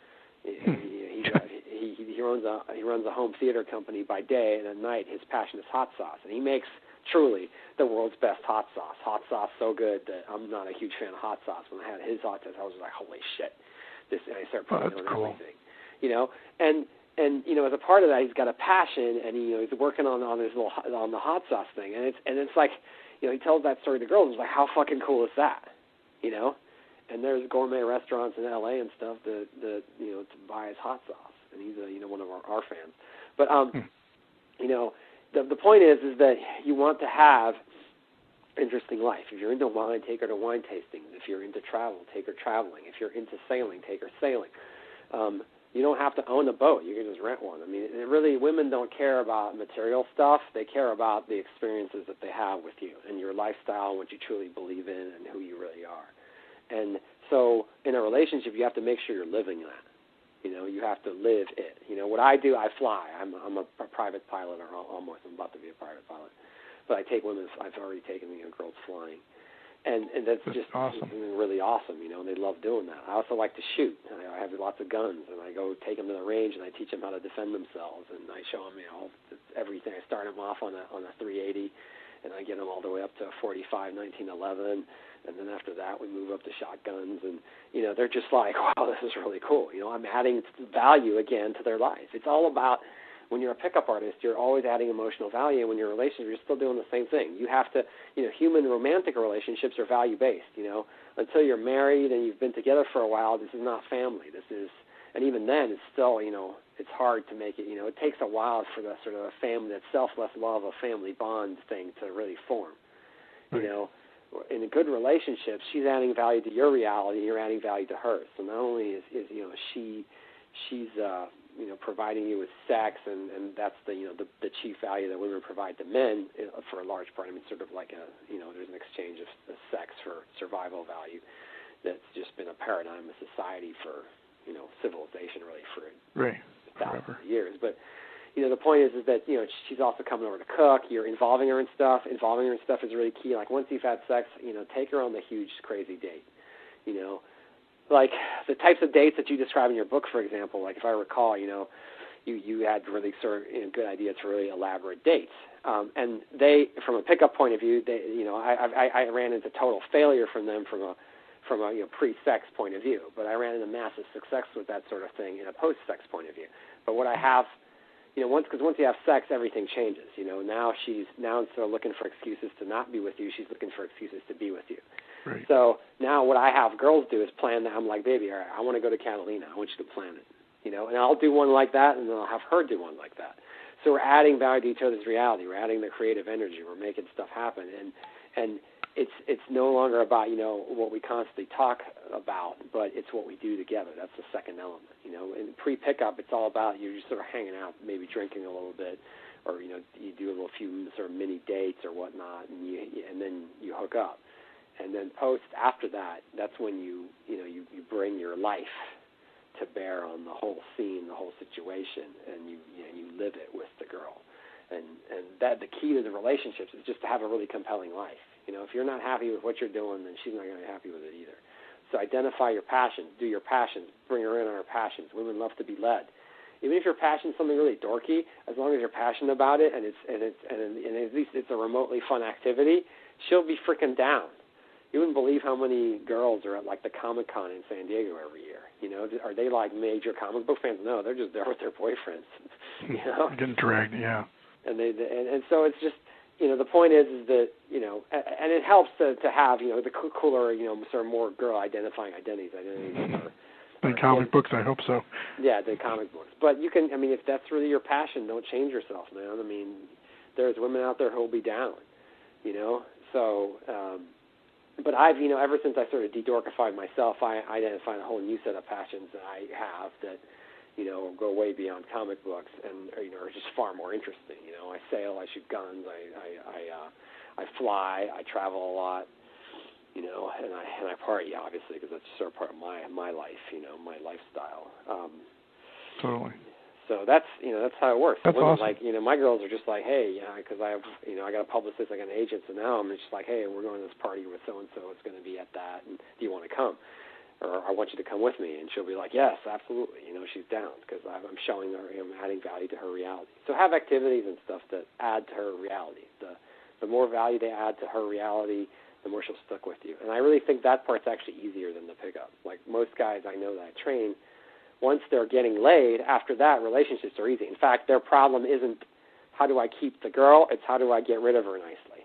He, he, he, he, he runs a he runs a home theater company by day, and at night his passion is hot sauce, and he makes truly the world's best hot sauce. Hot sauce so good that I'm not a huge fan of hot sauce. When I had his hot sauce, I was like, holy shit! This, and I started putting oh, it on cool. everything, you know. And and you know, as a part of that, he's got a passion, and he, you know, he's working on on his little on the hot sauce thing, and it's and it's like, you know, he tells that story to girls. It's like, how fucking cool is that? You know, and there's gourmet restaurants in L A and stuff that, that you know, to buy his hot sauce, and he's a, you know one of our, our fans. But um, hmm. you know, the the point is is that you want to have interesting life. If you're into wine, take her to wine tasting. If you're into travel, take her traveling. If you're into sailing, take her sailing. Um, you don't have to own a boat. You can just rent one. I mean, it really, women don't care about material stuff. They care about the experiences that they have with you and your lifestyle and what you truly believe in and who you really are. And so in a relationship, you have to make sure you're living that. You know, you have to live it. You know, what I do, I fly. I'm, I'm a, a private pilot, or almost. I'm about to be a private pilot. But I take women, I've already taken you know, girls flying. And and that's, that's just awesome. really awesome, you know, and they love doing that. I also like to shoot. I have lots of guns, and I go take them to the range, and I teach them how to defend themselves, and I show them, you know, everything. I start them off on a on a three eighty, and I get them all the way up to a forty-five nineteen eleven, and then after that we move up to shotguns, and, you know, they're just like, wow, this is really cool. You know, I'm adding value again to their life. It's all about, when you're a pickup artist, you're always adding emotional value. When you're in a relationship, you're still doing the same thing. You have to, you know, human romantic relationships are value-based, you know. Until you're married and you've been together for a while, this is not family. This is, and even then, it's still, you know, it's hard to make it, you know, it takes a while for the sort of a family, that selfless love of family bond thing to really form. You know, in a good relationship, she's adding value to your reality, you're adding value to hers. So not only is, is you know, she, she's, uh, you know, providing you with sex, and, and that's the, you know, the, the chief value that women provide to men for a large part. I mean, sort of like a, you know, there's an exchange of, of sex for survival value that's just been a paradigm of society for, you know, civilization really for right. thousands Forever. of years. But, you know, the point is, is that, you know, she's also coming over to cook. You're involving her in stuff. Involving her in stuff is really key. Like, once you've had sex, you know, take her on the huge, crazy date, you know. Like the types of dates that you describe in your book, for example, like if I recall, you know, you, you had really sort of you know, good ideas for really elaborate dates. Um, and they, from a pickup point of view, they, you know, I, I, I ran into total failure from them from a, from a you know, pre-sex point of view. But I ran into massive success with that sort of thing in a post-sex point of view. But what I have, you know, once, because once you have sex, everything changes. You know, now she's, now instead of looking for excuses to not be with you, she's looking for excuses to be with you. Right. So now what I have girls do is plan that. I'm like, baby, all right, I want to go to Catalina. I want you to plan it. You know, and I'll do one like that, and then I'll have her do one like that. So we're adding value to each other's reality. We're adding the creative energy. We're making stuff happen, and and it's it's no longer about, you know, what we constantly talk about, but it's what we do together. That's the second element. You know, in pre-pickup, it's all about you just sort of hanging out, maybe drinking a little bit, or you know, you do a little few sort of mini dates or whatnot, and you and then you hook up, and then post after that, that's when you you know you, you bring your life to bear on the whole scene, the whole situation, and you you, know, you live it with the girl, and and that the key to the relationships is just to have a really compelling life. You know, if you're not happy with what you're doing, then she's not going to be happy with it either. So identify your passions, do your passions, bring her in on her passions. Women love to be led. Even if your passion's something really dorky, as long as you're passionate about it and it's and it's and, and at least it's a remotely fun activity, she'll be freaking down. You wouldn't believe how many girls are at like the Comic Con in San Diego every year. You know, are they like major comic book fans? No, they're just there with their boyfriends. You know, getting dragged, yeah. And they and, and so it's just, you know, the point is is that, you know, and it helps to to have, you know, the cooler, you know, sort of more girl identifying identities, identities. Or, in comic books, I hope so. Yeah, the comic books. But you can, I mean, if that's really your passion, don't change yourself, man. I mean, there's women out there who will be down, you know. So. um But I've, you know, ever since I sort of de-dorkified myself, I identified a whole new set of passions that I have that, you know, go way beyond comic books and, you know, are just far more interesting. You know, I sail, I shoot guns, I, I, I, uh, I fly, I travel a lot, you know, and I and I party obviously because that's sort of part of my my life, you know, my lifestyle. Um, totally. So that's, you know, that's how it works. That's Women, awesome. like, you know, my girls are just like, hey, yeah, because I have, you know, I got a publicist, I got an agent, so now I'm just like, hey, we're going to this party with so-and-so, it's going to be at that, and do you want to come? Or I want you to come with me, and she'll be like, yes, absolutely, you know, she's down, because I'm showing her, I'm adding value to her reality. So have activities and stuff that add to her reality. The, the more value they add to her reality, the more she'll stick with you. And I really think that part's actually easier than the pickup. Like most guys I know that I train, once they're getting laid, after that, relationships are easy. In fact, their problem isn't how do I keep the girl, it's how do I get rid of her nicely.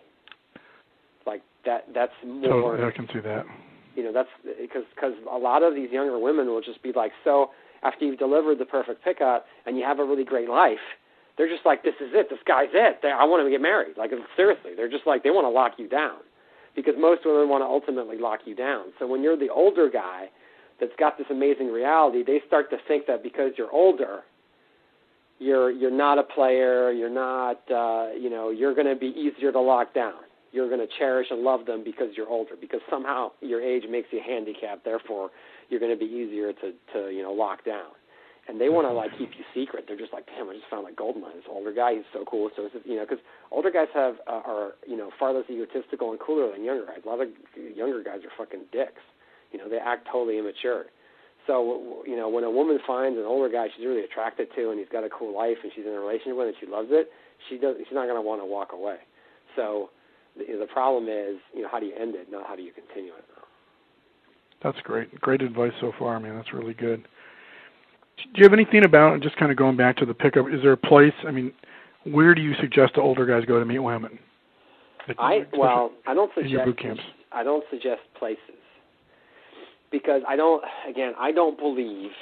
Like that, that's more. Totally, I can see that. You know, that's because because a lot of these younger women will just be like, so after you've delivered the perfect pickup and you have a really great life, they're just like, this is it, this guy's it. They, I want to get married. Like, seriously, they're just like, they want to lock you down because most women want to ultimately lock you down. So when you're the older guy that's got this amazing reality, they start to think that because you're older, you're you're not a player, you're not, uh, you know, you're going to be easier to lock down. You're going to cherish and love them because you're older, because somehow your age makes you handicapped, therefore you're going to be easier to, to you know, lock down. And they want to, like, keep you secret. They're just like, damn, I just found, like, Goldmine. This older guy, he's so cool. So, you know, because older guys have uh, are, you know, far less egotistical and cooler than younger guys. A lot of younger guys are fucking dicks. You know, they act totally immature. So, you know, when a woman finds an older guy she's really attracted to and he's got a cool life and she's in a relationship with and she loves it, she does, she's not going to want to walk away. So the, the problem is, you know, how do you end it, not how do you continue it? That's great. Great advice so far, man. That's really good. Do you have anything about, just kind of going back to the pickup, is there a place, I mean, where do you suggest the older guys go to meet women? Like, I Well, I don't suggest, in your boot camps. I don't suggest places. Because I don't, again, I don't believe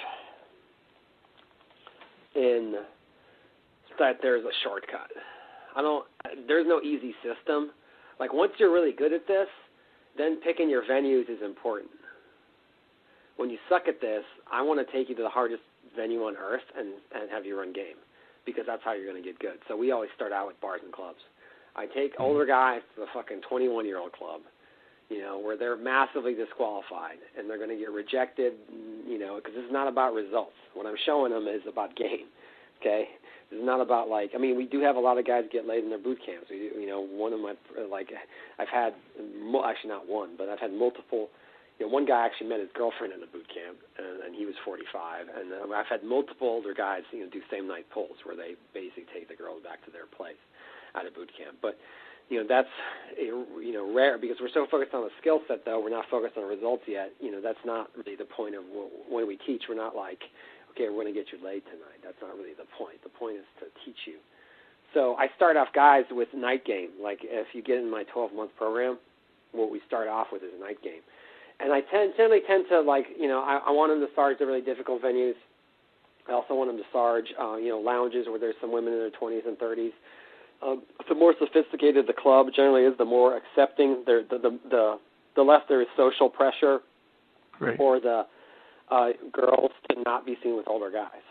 in that there's a shortcut. I don't, there's no easy system. Like, once you're really good at this, then picking your venues is important. When you suck at this, I want to take you to the hardest venue on earth and, and have you run game, because that's how you're going to get good. So we always start out with bars and clubs. I take older guys to the fucking twenty-one-year-old club, you know, where they're massively disqualified, and they're going to get rejected, you know, because this is not about results. What I'm showing them is about game, okay? This is not about, like, I mean, we do have a lot of guys get laid in their boot camps. We, you know, one of my, like, I've had, actually not one, but I've had multiple, you know, one guy actually met his girlfriend in a boot camp, and, and he was forty-five, and uh, I've had multiple older guys, you know, do same-night pulls where they basically take the girls back to their place out of boot camp. But you know, that's, you know, rare because we're so focused on the skill set, though. We're not focused on results yet. You know, that's not really the point of when we teach. We're not like, okay, we're going to get you laid tonight. That's not really the point. The point is to teach you. So I start off guys with night game. Like if you get in my twelve-month program, what we start off with is a night game. And I tend, generally tend to, like, you know, I, I want them to sarge the really difficult venues. I also want them to sarge, uh, you know, lounges where there's some women in their twenties and thirties. Um, the more sophisticated the club generally is, the more accepting, the, the, the, the, the less there is social pressure right. for the uh, girls to not be seen with older guys.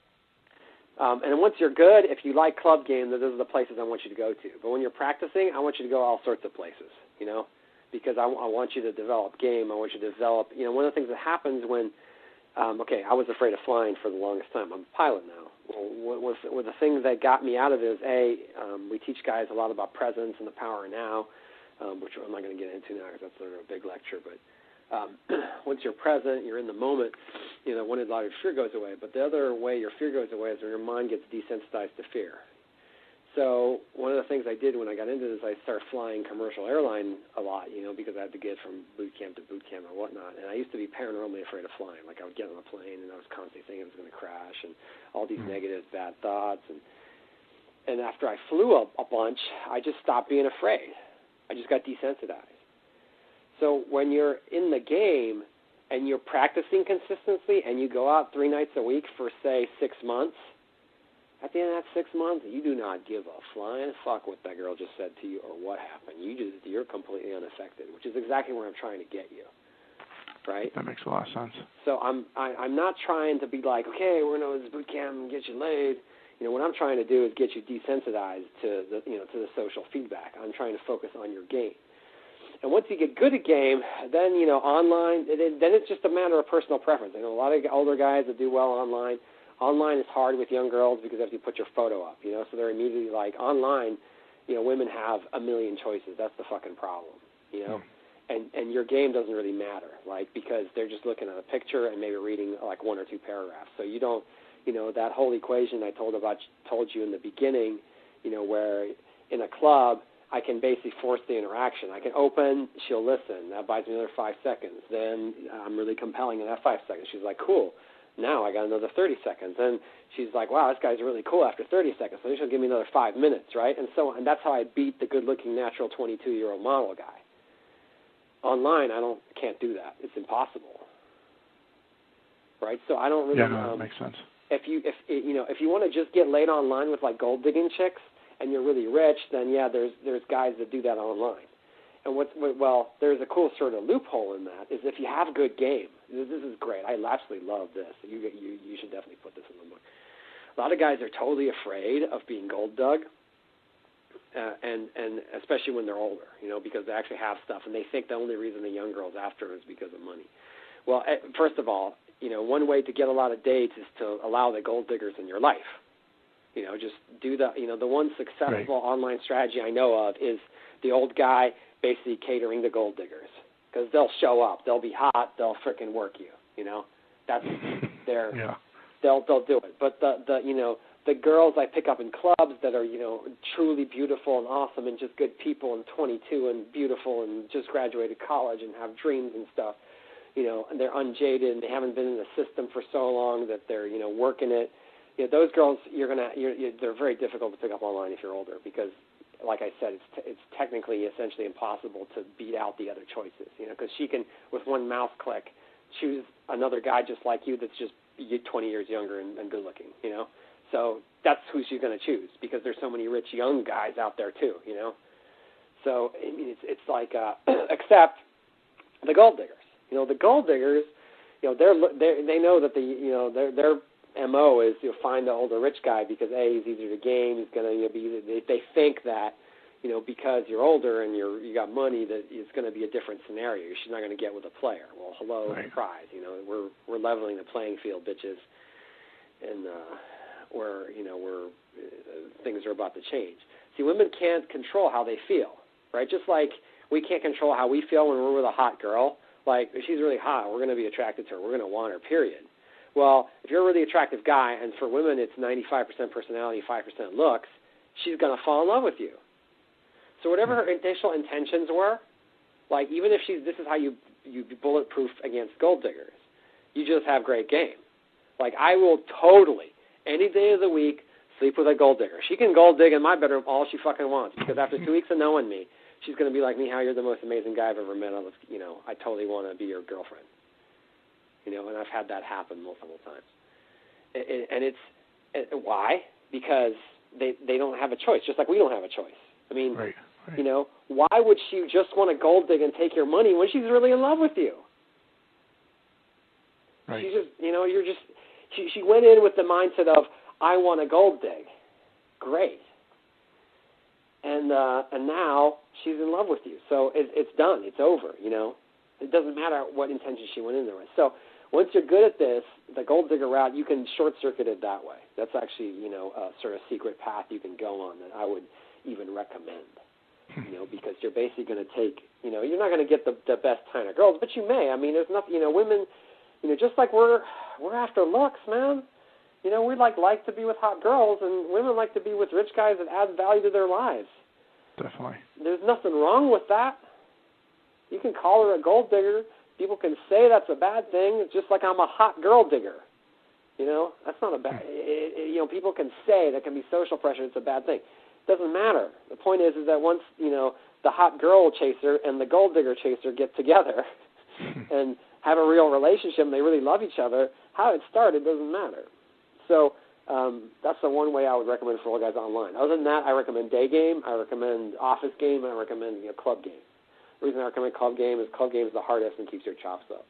So, um, and once you're good, if you like club game, those are the places I want you to go to. But when you're practicing, I want you to go all sorts of places, you know, because I, I want you to develop game. I want you to develop, you know, one of the things that happens when, um, okay, I was afraid of flying for the longest time. I'm a pilot now. Well, what, what the thing that got me out of it is, A, um, we teach guys a lot about presence and the power of now, um, which I'm not going to get into now because that's a big lecture, but Um, once you're present, you're in the moment, you know, one, a lot of your fear goes away. But the other way your fear goes away is when your mind gets desensitized to fear. So one of the things I did when I got into this, I started flying commercial airline a lot, you know, because I had to get from boot camp to boot camp and whatnot. And I used to be paranormally afraid of flying. Like I would get on a plane and I was constantly thinking it was going to crash and all these mm-hmm. negative, bad thoughts. And and after I flew a, a bunch, I just stopped being afraid. I just got desensitized. So when you're in the game and you're practicing consistently and you go out three nights a week for, say, six months, at the end of that six months, you do not give a flying fuck what that girl just said to you or what happened. You just, you're completely unaffected, which is exactly where I'm trying to get you, right? That makes a lot of sense. So I'm I, I'm not trying to be like, okay, we're going to this boot camp and get you laid. You know, what I'm trying to do is get you desensitized to the, you know, to the social feedback. I'm trying to focus on your game. And once you get good at game, then, you know, online, it, then it's just a matter of personal preference. I know a lot of older guys that do well online. Online is hard with young girls because you have to put your photo up, you know, so they're immediately like, online, you know, women have a million choices. That's the fucking problem, you know. Mm. And and your game doesn't really matter, like, because they're just looking at a picture and maybe reading, like, one or two paragraphs. So you don't, you know, that whole equation I told about told you in the beginning, you know, where in a club, I can basically force the interaction. I can open, she'll listen. That buys me another five seconds. Then I'm really compelling in that five seconds. She's like, cool. Now I got another thirty seconds. And she's like, wow, this guy's really cool after thirty seconds. So she'll give me another five minutes, right? And so and that's how I beat the good-looking, natural twenty-two-year-old model guy. Online, I don't can't do that. It's impossible, right? So I don't really. Yeah, no, that um, makes sense. If you if you know if you want to just get laid online with like gold digging chicks, and you're really rich, then yeah, there's there's guys that do that online. And what's well, there's a cool sort of loophole in that is if you have good game. This, this is great. I absolutely love this. You you you should definitely put this in the book. A lot of guys are totally afraid of being gold dug, uh, and and especially when they're older, you know, because they actually have stuff, and they think the only reason the young girl's after them is because of money. Well, first of all, you know, one way to get a lot of dates is to allow the gold diggers in your life. You know, just do the, you know, the one successful right. online strategy I know of is the old guy basically catering to gold diggers because they'll show up, they'll be hot, they'll frickin' work you. You know, that's their, yeah. they'll they'll do it. But the the you know the girls I pick up in clubs that are you know truly beautiful and awesome and just good people and twenty-two and beautiful and just graduated college and have dreams and stuff. You know, and they're unjaded and they haven't been in the system for so long that they're you know working it. You know, those girls, you're gonna, you're, you're, they're very difficult to pick up online if you're older because, like I said, it's t- it's technically essentially impossible to beat out the other choices. You know, because she can, with one mouse click, choose another guy just like you that's just twenty years younger and, and good looking. You know, so that's who she's gonna choose because there's so many rich young guys out there too. You know, so I mean, it's it's like uh, except the gold diggers. You know, the gold diggers, you know, they're they they know that the you know they're they're M O is you'll find the older rich guy because A, he's easier to game. He's gonna you know, be. They, they think that you know because you're older and you're you got money that it's going to be a different scenario. She's not going to get with a player. Well, hello, right. surprise. You know we're we're leveling the playing field, bitches, and uh, where you know we're uh, things are about to change. See, women can't control how they feel, right? Just like we can't control how we feel when we're with a hot girl. Like if she's really hot, we're going to be attracted to her. We're going to want her. Period. Well, if you're a really attractive guy, and for women it's ninety-five percent personality, five percent looks, she's going to fall in love with you. So whatever her initial intentions were, like even if she's, this is how you you bulletproof against gold diggers, you just have great game. Like I will totally, any day of the week, sleep with a gold digger. She can gold dig in my bedroom all she fucking wants because after two weeks of knowing me, she's going to be like, Michal, you're the most amazing guy I've ever met. I was, you know, I totally want to be your girlfriend. You know, and I've had that happen multiple times. And, and it's, it, why? Because they they don't have a choice, just like we don't have a choice. I mean, right, right. you know, why would she just want to gold dig and take your money when she's really in love with you? Right. She just, you know, you're just, she, she went in with the mindset of, I want to gold dig. Great. And uh, and now she's in love with you. So it, it's done. It's over, you know. It doesn't matter what intention she went in there with. So once you're good at this, the gold digger route, you can short-circuit it that way. That's actually, you know, a sort of secret path you can go on that I would even recommend, you know, because you're basically going to take, you know, you're not going to get the, the best kind of girls, but you may. I mean, there's nothing, you know, women, you know, just like we're we're after looks, man. You know, we like like to be with hot girls, and women like to be with rich guys that add value to their lives. Definitely. There's nothing wrong with that. You can call her a gold digger. People can say that's a bad thing. It's just like I'm a hot girl digger. You know, that's not a bad. It, it, you know, people can say that can be social pressure. It's a bad thing. It doesn't matter. The point is, is that once you know the hot girl chaser and the gold digger chaser get together and have a real relationship, and they really love each other, how it started doesn't matter. So um, that's the one way I would recommend for all guys online. Other than that, I recommend day game, I recommend office game, and I recommend you know, club game. The reason I recommend club game is club game is the hardest and keeps your chops up.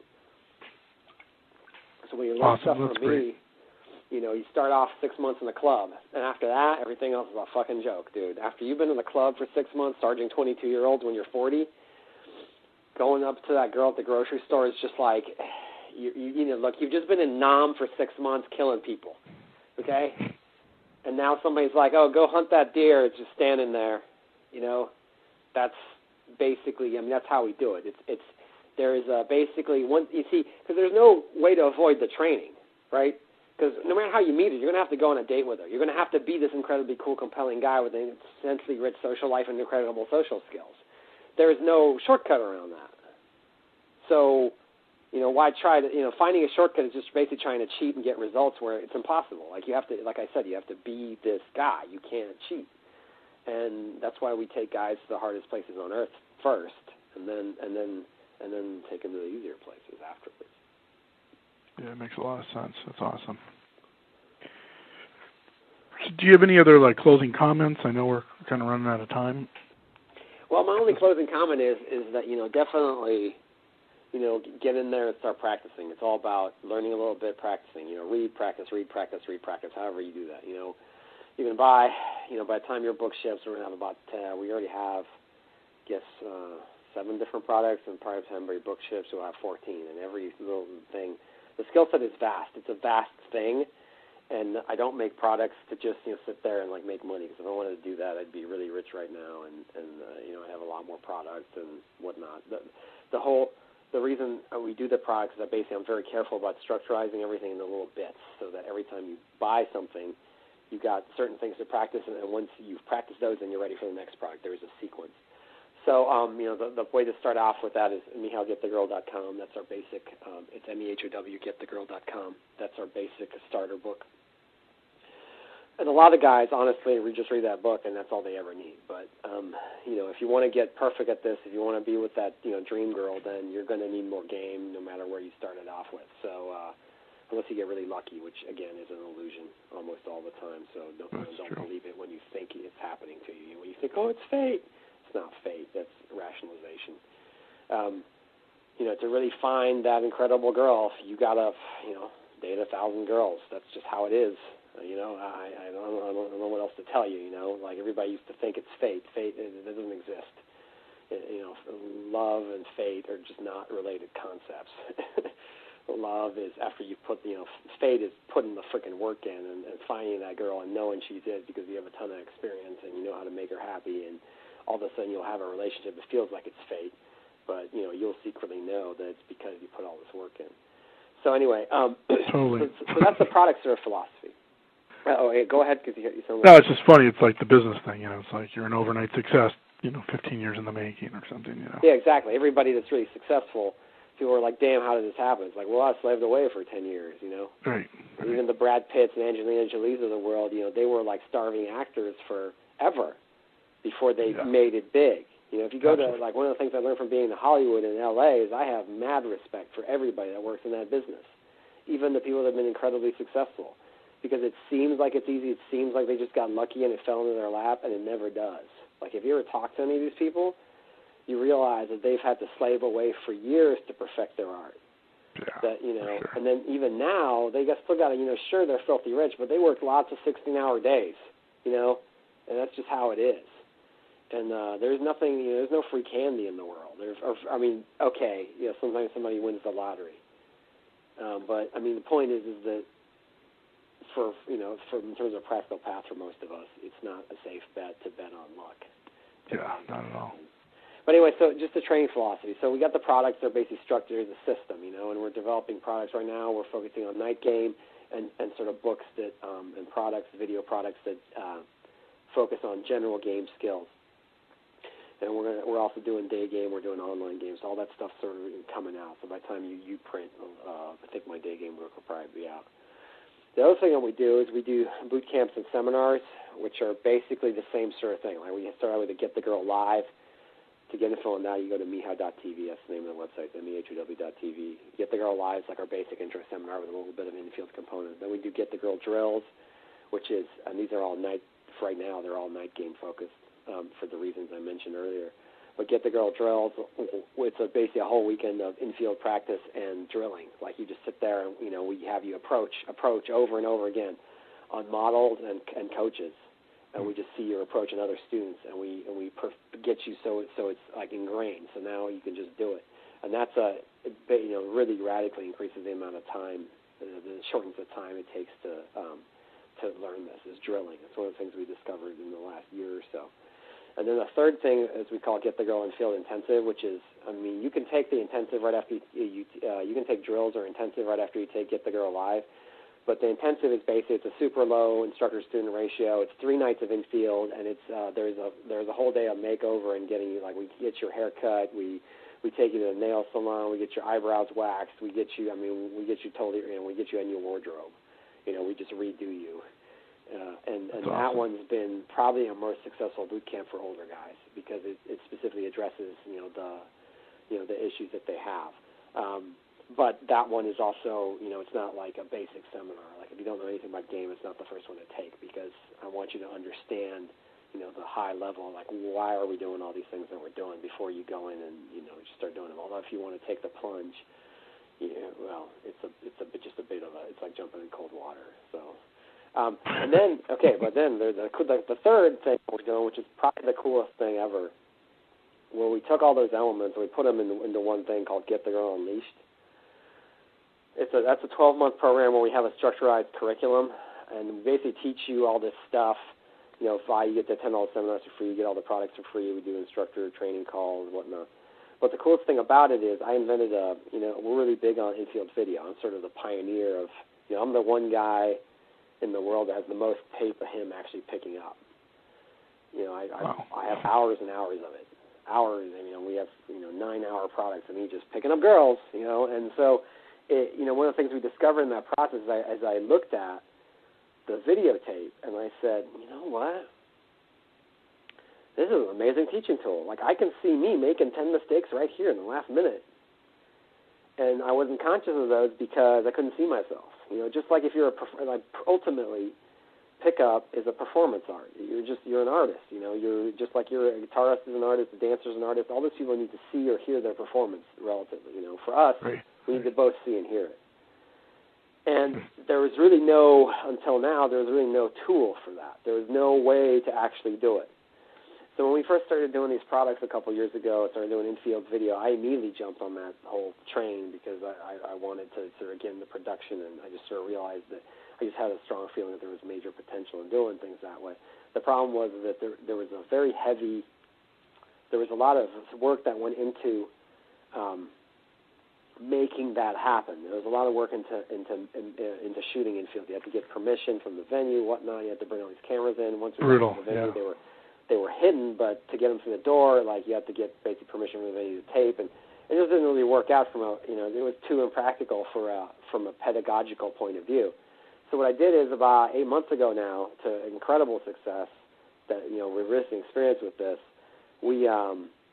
So when you learn awesome. stuff That's from great. me, you know, you start off six months in the club, and after that, everything else is a fucking joke, dude. After you've been in the club for six months, charging twenty-two-year-olds when you're forty, going up to that girl at the grocery store is just like, you, you, you know, look, you've just been in Nam for six months killing people, okay? And now somebody's like, oh, go hunt that deer. It's just standing there, you know. That's basically, I mean, that's how we do it. It's, it's there is a basically one, you see, because there's no way to avoid the training, right? Because no matter how you meet her, you're going to have to go on a date with her. You're going to have to be this incredibly cool, compelling guy with an intensely rich social life and incredible social skills. There is no shortcut around that. So, you know, why try to, you know, finding a shortcut is just basically trying to cheat and get results where it's impossible. Like you have to, like I said, you have to be this guy. You can't cheat. And that's why we take guys to the hardest places on earth first, and then, and then, and then take them to the easier places afterwards. Yeah, it makes a lot of sense. That's awesome. So do you have any other like closing comments? I know we're kind of running out of time. Well, my only closing comment is is that, you know, definitely, you know, get in there and start practicing. It's all about learning a little bit, practicing. You know, read, practice, read, practice, read, practice, however you do that. You know, you can buy, you know, by the time your book ships, we're going to have about ten. We already have, I guess, uh, seven different products, and by the time your book ships, we'll have fourteen. And every little thing, the skill set is vast. It's a vast thing. And I don't make products to just, you know, sit there and, like, make money. Because if I wanted to do that, I'd be really rich right now. And, and uh, you know, I'd have a lot more products and whatnot. The, the whole, the reason we do the products is that basically I'm very careful about structurizing everything into little bits so that every time you buy something, you've got certain things to practice. And, and once you've practiced those, then you're ready for the next product. There's a sequence. So, um, you know, the, the way to start off with that is Michal Get The Girl dot com. That's our basic, um, it's M E H O W, Get The Girl dot com. That's our basic starter book. And a lot of guys, honestly, we just read that book, and that's all they ever need. But, um, you know, if you want to get perfect at this, if you want to be with that, you know, dream girl, then you're going to need more game no matter where you started off with. So uh, unless you get really lucky, which, again, is an illusion almost all the time. So don't, don't true. believe it when you think it's happening to you. When you think, oh, it's fate. It's not fate. That's rationalization. Um, you know, to really find that incredible girl, you got to, you know, date a thousand girls. That's just how it is. You know, I, I, don't, I don't know what else to tell you, you know. Like, everybody used to think it's fate. Fate, it, it doesn't exist. It, you know, love and fate are just not related concepts. Love is after you put, you know, fate is putting the freaking work in and, and finding that girl and knowing she's it because you have a ton of experience and you know how to make her happy, and all of a sudden you'll have a relationship that feels like it's fate, but, you know, you'll secretly know that it's because you put all this work in. So anyway, um, totally. so, so that's the product serve philosophy. Oh, hey, go ahead, because you, you sound like... No, it's just funny. It's like the business thing, you know. It's like you're an overnight success, you know, fifteen years in the making or something, you know. Yeah, exactly. Everybody that's really successful, people are like, damn, how did this happen? It's like, well, I slaved away for ten years, you know. Right. right. Even the Brad Pitts and Angelina Jolies of the world, you know, they were like starving actors forever before they yeah. made it big. You know, if you go Absolutely. to, like, one of the things I learned from being in Hollywood and L A is I have mad respect for everybody that works in that business, even the people that have been incredibly successful, because it seems like it's easy. It seems like they just got lucky and it fell into their lap, and it never does. Like, if you ever talk to any of these people, you realize that they've had to slave away for years to perfect their art. Yeah, that, you know, sure. and then even now, they got, still got to, you know, sure, they're filthy rich, but they work lots of sixteen-hour days, you know, and that's just how it is. And uh, there's nothing, you know, there's no free candy in the world. There's, or, I mean, okay, you know, sometimes somebody wins the lottery. Um, but, I mean, the point is, is that for, you know, for, in terms of practical path for most of us, it's not a safe bet to bet on luck. Yeah, not at all. But anyway, so just the training philosophy. So we got the products. They're basically structured as a system, you know, and we're developing products right now. We're focusing on Night Game and, and sort of books that um, and products, video products that uh, focus on general game skills. And we're gonna, we're also doing day game. We're doing online games. All that stuff's sort of coming out. So by the time you, you print, uh, I think my day game work will probably be out. The other thing that we do is we do boot camps and seminars, which are basically the same sort of thing. Like we start out with a Get the Girl Live. To get info on that, you go to mehau dot t v. That's the name of the website, M E H U W dot T V. Get the Girl Live is like our basic intro seminar with a little bit of infield component. Then we do Get the Girl Drills, which is, and these are all night, for right now, they're all night game focused um, for the reasons I mentioned earlier. But Get the Girl Drills, it's a, basically a whole weekend of infield practice and drilling. Like you just sit there and, you know, we have you approach, approach over and over again on models and, and coaches. And we just see your approach in other students, and we and we perf- get you so so it's like ingrained. So now you can just do it, and that's a it, you know really radically increases the amount of time, uh, the shortens the time it takes to um, to learn this is drilling. It's one of the things we discovered in the last year or so. And then the third thing, as we call it, Get the Girl in Field Intensive, which is, I mean, you can take the intensive right after you, you uh, you can take drills or intensive right after you take Get the Girl Live. But the intensive is basically, it's a super low instructor-student ratio. It's three nights of infield, and it's uh, there's a there's a whole day of makeover and getting you, like, we get your hair cut, we we take you to the nail salon, we get your eyebrows waxed, we get you, I mean, we get you totally, you know, we get you a new wardrobe. You know, we just redo you. Uh, and and That's that awesome. one's been probably a more successful boot camp for older guys because it, it specifically addresses, you know, the you know the issues that they have. Um, But that one is also, you know, it's not like a basic seminar. Like if you don't know anything about game, it's not the first one to take because I want you to understand, you know, the high level, like why are we doing all these things that we're doing before you go in and, you know, just start doing them. Although if you want to take the plunge, you know, well, it's a it's a bit just a bit of a, it's like jumping in cold water. So, um, and then okay, but then there's the the, the third thing we're doing, which is probably the coolest thing ever, where we took all those elements and we put them into, into one thing called Get the Girl Unleashed. It's a, that's a twelve-month program where we have a structured curriculum, and we basically teach you all this stuff. You know, if I, you get the ten dollars seminars for free, you get all the products for free, we do instructor training calls and whatnot. But the coolest thing about it is I invented a, you know, we're really big on infield video. I'm sort of the pioneer of, you know, I'm the one guy in the world that has the most tape of him actually picking up. You know, I, Wow. I, I have hours and hours of it. Hours, and, you know, we have, you know, nine-hour products of me just picking up girls, you know, and so, It, you know, one of the things we discovered in that process as I, as I looked at the videotape, and I said, you know what? This is an amazing teaching tool. Like, I can see me making ten mistakes right here in the last minute. And I wasn't conscious of those because I couldn't see myself. You know, just like if you're a, like, ultimately, pickup is a performance art. You're just, you're an artist. You know, you're just like you're a guitarist is an artist, a dancer is an artist. All those people need to see or hear their performance relatively. You know, for us, Right. we need to both see and hear it. And there was really no, until now, there was really no tool for that. There was no way to actually do it. So when we first started doing these products a couple years ago, started doing infield video, I immediately jumped on that whole train because I, I, I wanted to sort of get into production, and I just sort of realized that I just had a strong feeling that there was major potential in doing things that way. The problem was that there, there was a very heavy, there was a lot of work that went into um, making that happen. There was a lot of work into into into shooting infield. You had to get permission from the venue, whatnot. You had to bring all these cameras in. Once we Brutal, got to the venue, yeah. they were they were hidden, but to get them through the door, like you had to get basic permission from the venue to tape, and it just didn't really work out from a you know it was too impractical for a from a pedagogical point of view. So what I did is about eight months ago now, to incredible success, that you know we're risking experience with this. We um,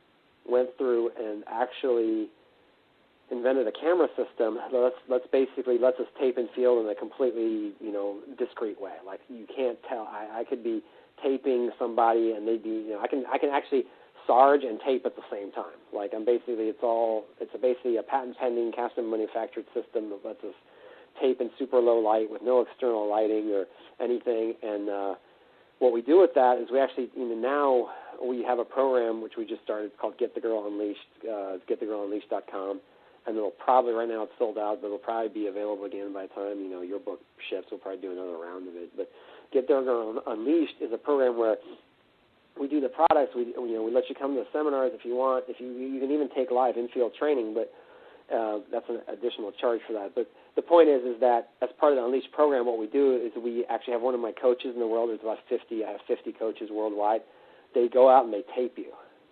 went through and actually invented a camera system that let's, let's basically lets us tape and field in a completely, you know, discrete way. Like you can't tell. I, I could be taping somebody and they'd be, you know, I can I can actually sarge and tape at the same time. Like I'm basically, it's all, it's a basically a patent pending, custom manufactured system that lets us tape in super low light with no external lighting or anything. And uh, what we do with that is we actually, you know, now we have a program which we just started called Get the Girl Unleashed, uh, get the girl unleashed dot com. And it'll probably, right now it's sold out, but it'll probably be available again by the time, you know, your book ships. We'll probably do another round of it. But Get the Girl Unleashed is a program where we do the products. We, you know, we let you come to the seminars if you want. If you, you can even take live in-field training, but uh, that's an additional charge for that. But the point is, is that as part of the Unleashed program, what we do is we actually have one of my coaches in the world. There's about fifty. I have fifty coaches worldwide. They go out and they tape you,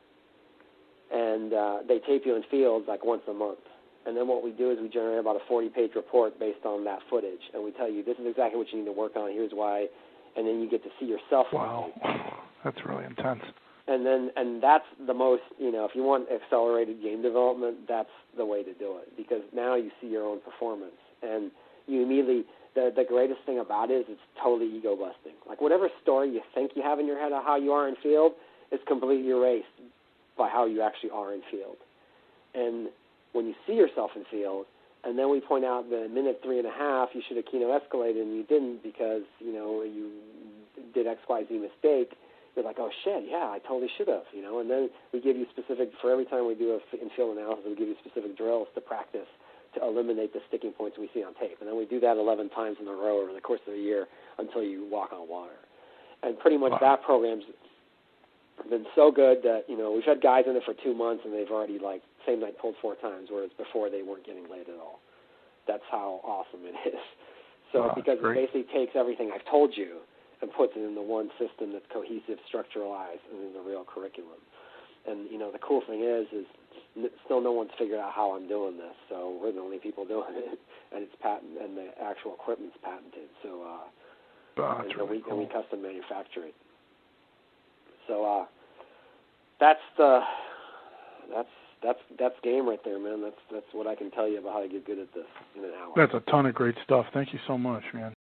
and uh, they tape you in fields like once a month. And then what we do is we generate about a forty-page report based on that footage, and we tell you this is exactly what you need to work on. Here's why, and then you get to see yourself. Wow, that's really intense. And then, and that's the most, you know, if you want accelerated game development, that's the way to do it, because now you see your own performance, and you immediately. The the greatest thing about it is it's totally ego busting. Like whatever story you think you have in your head of how you are in field is completely erased by how you actually are in field, and when you see yourself in field, and then we point out that in minute three and a half you should have keynote escalated and you didn't because, you know, you did X, Y, Z mistake, you're like, oh, shit, yeah, I totally should have, you know. And then we give you specific, for every time we do a in-field analysis, we give you specific drills to practice to eliminate the sticking points we see on tape. And then we do that eleven times in a row over the course of a year until you walk on water. And pretty much wow. that program's been so good that, you know, we've had guys in it for two months and they've already, like, same night pulled four times, whereas before they weren't getting laid at all. That's how awesome it is. So wow, because great. it basically takes everything I've told you and puts it into one system that's cohesive, structuralized, and is a real curriculum. And, you know, the cool thing is, is still no one's figured out how I'm doing this, so we're the only people doing it, and it's patent, and the actual equipment's patented. So, uh, oh, that's and, really we, cool. and we custom manufacture it. So, uh, that's the that's that's that's game right there, man. That's that's what I can tell you about how to get good at this in an hour. That's a ton of great stuff. Thank you so much, man.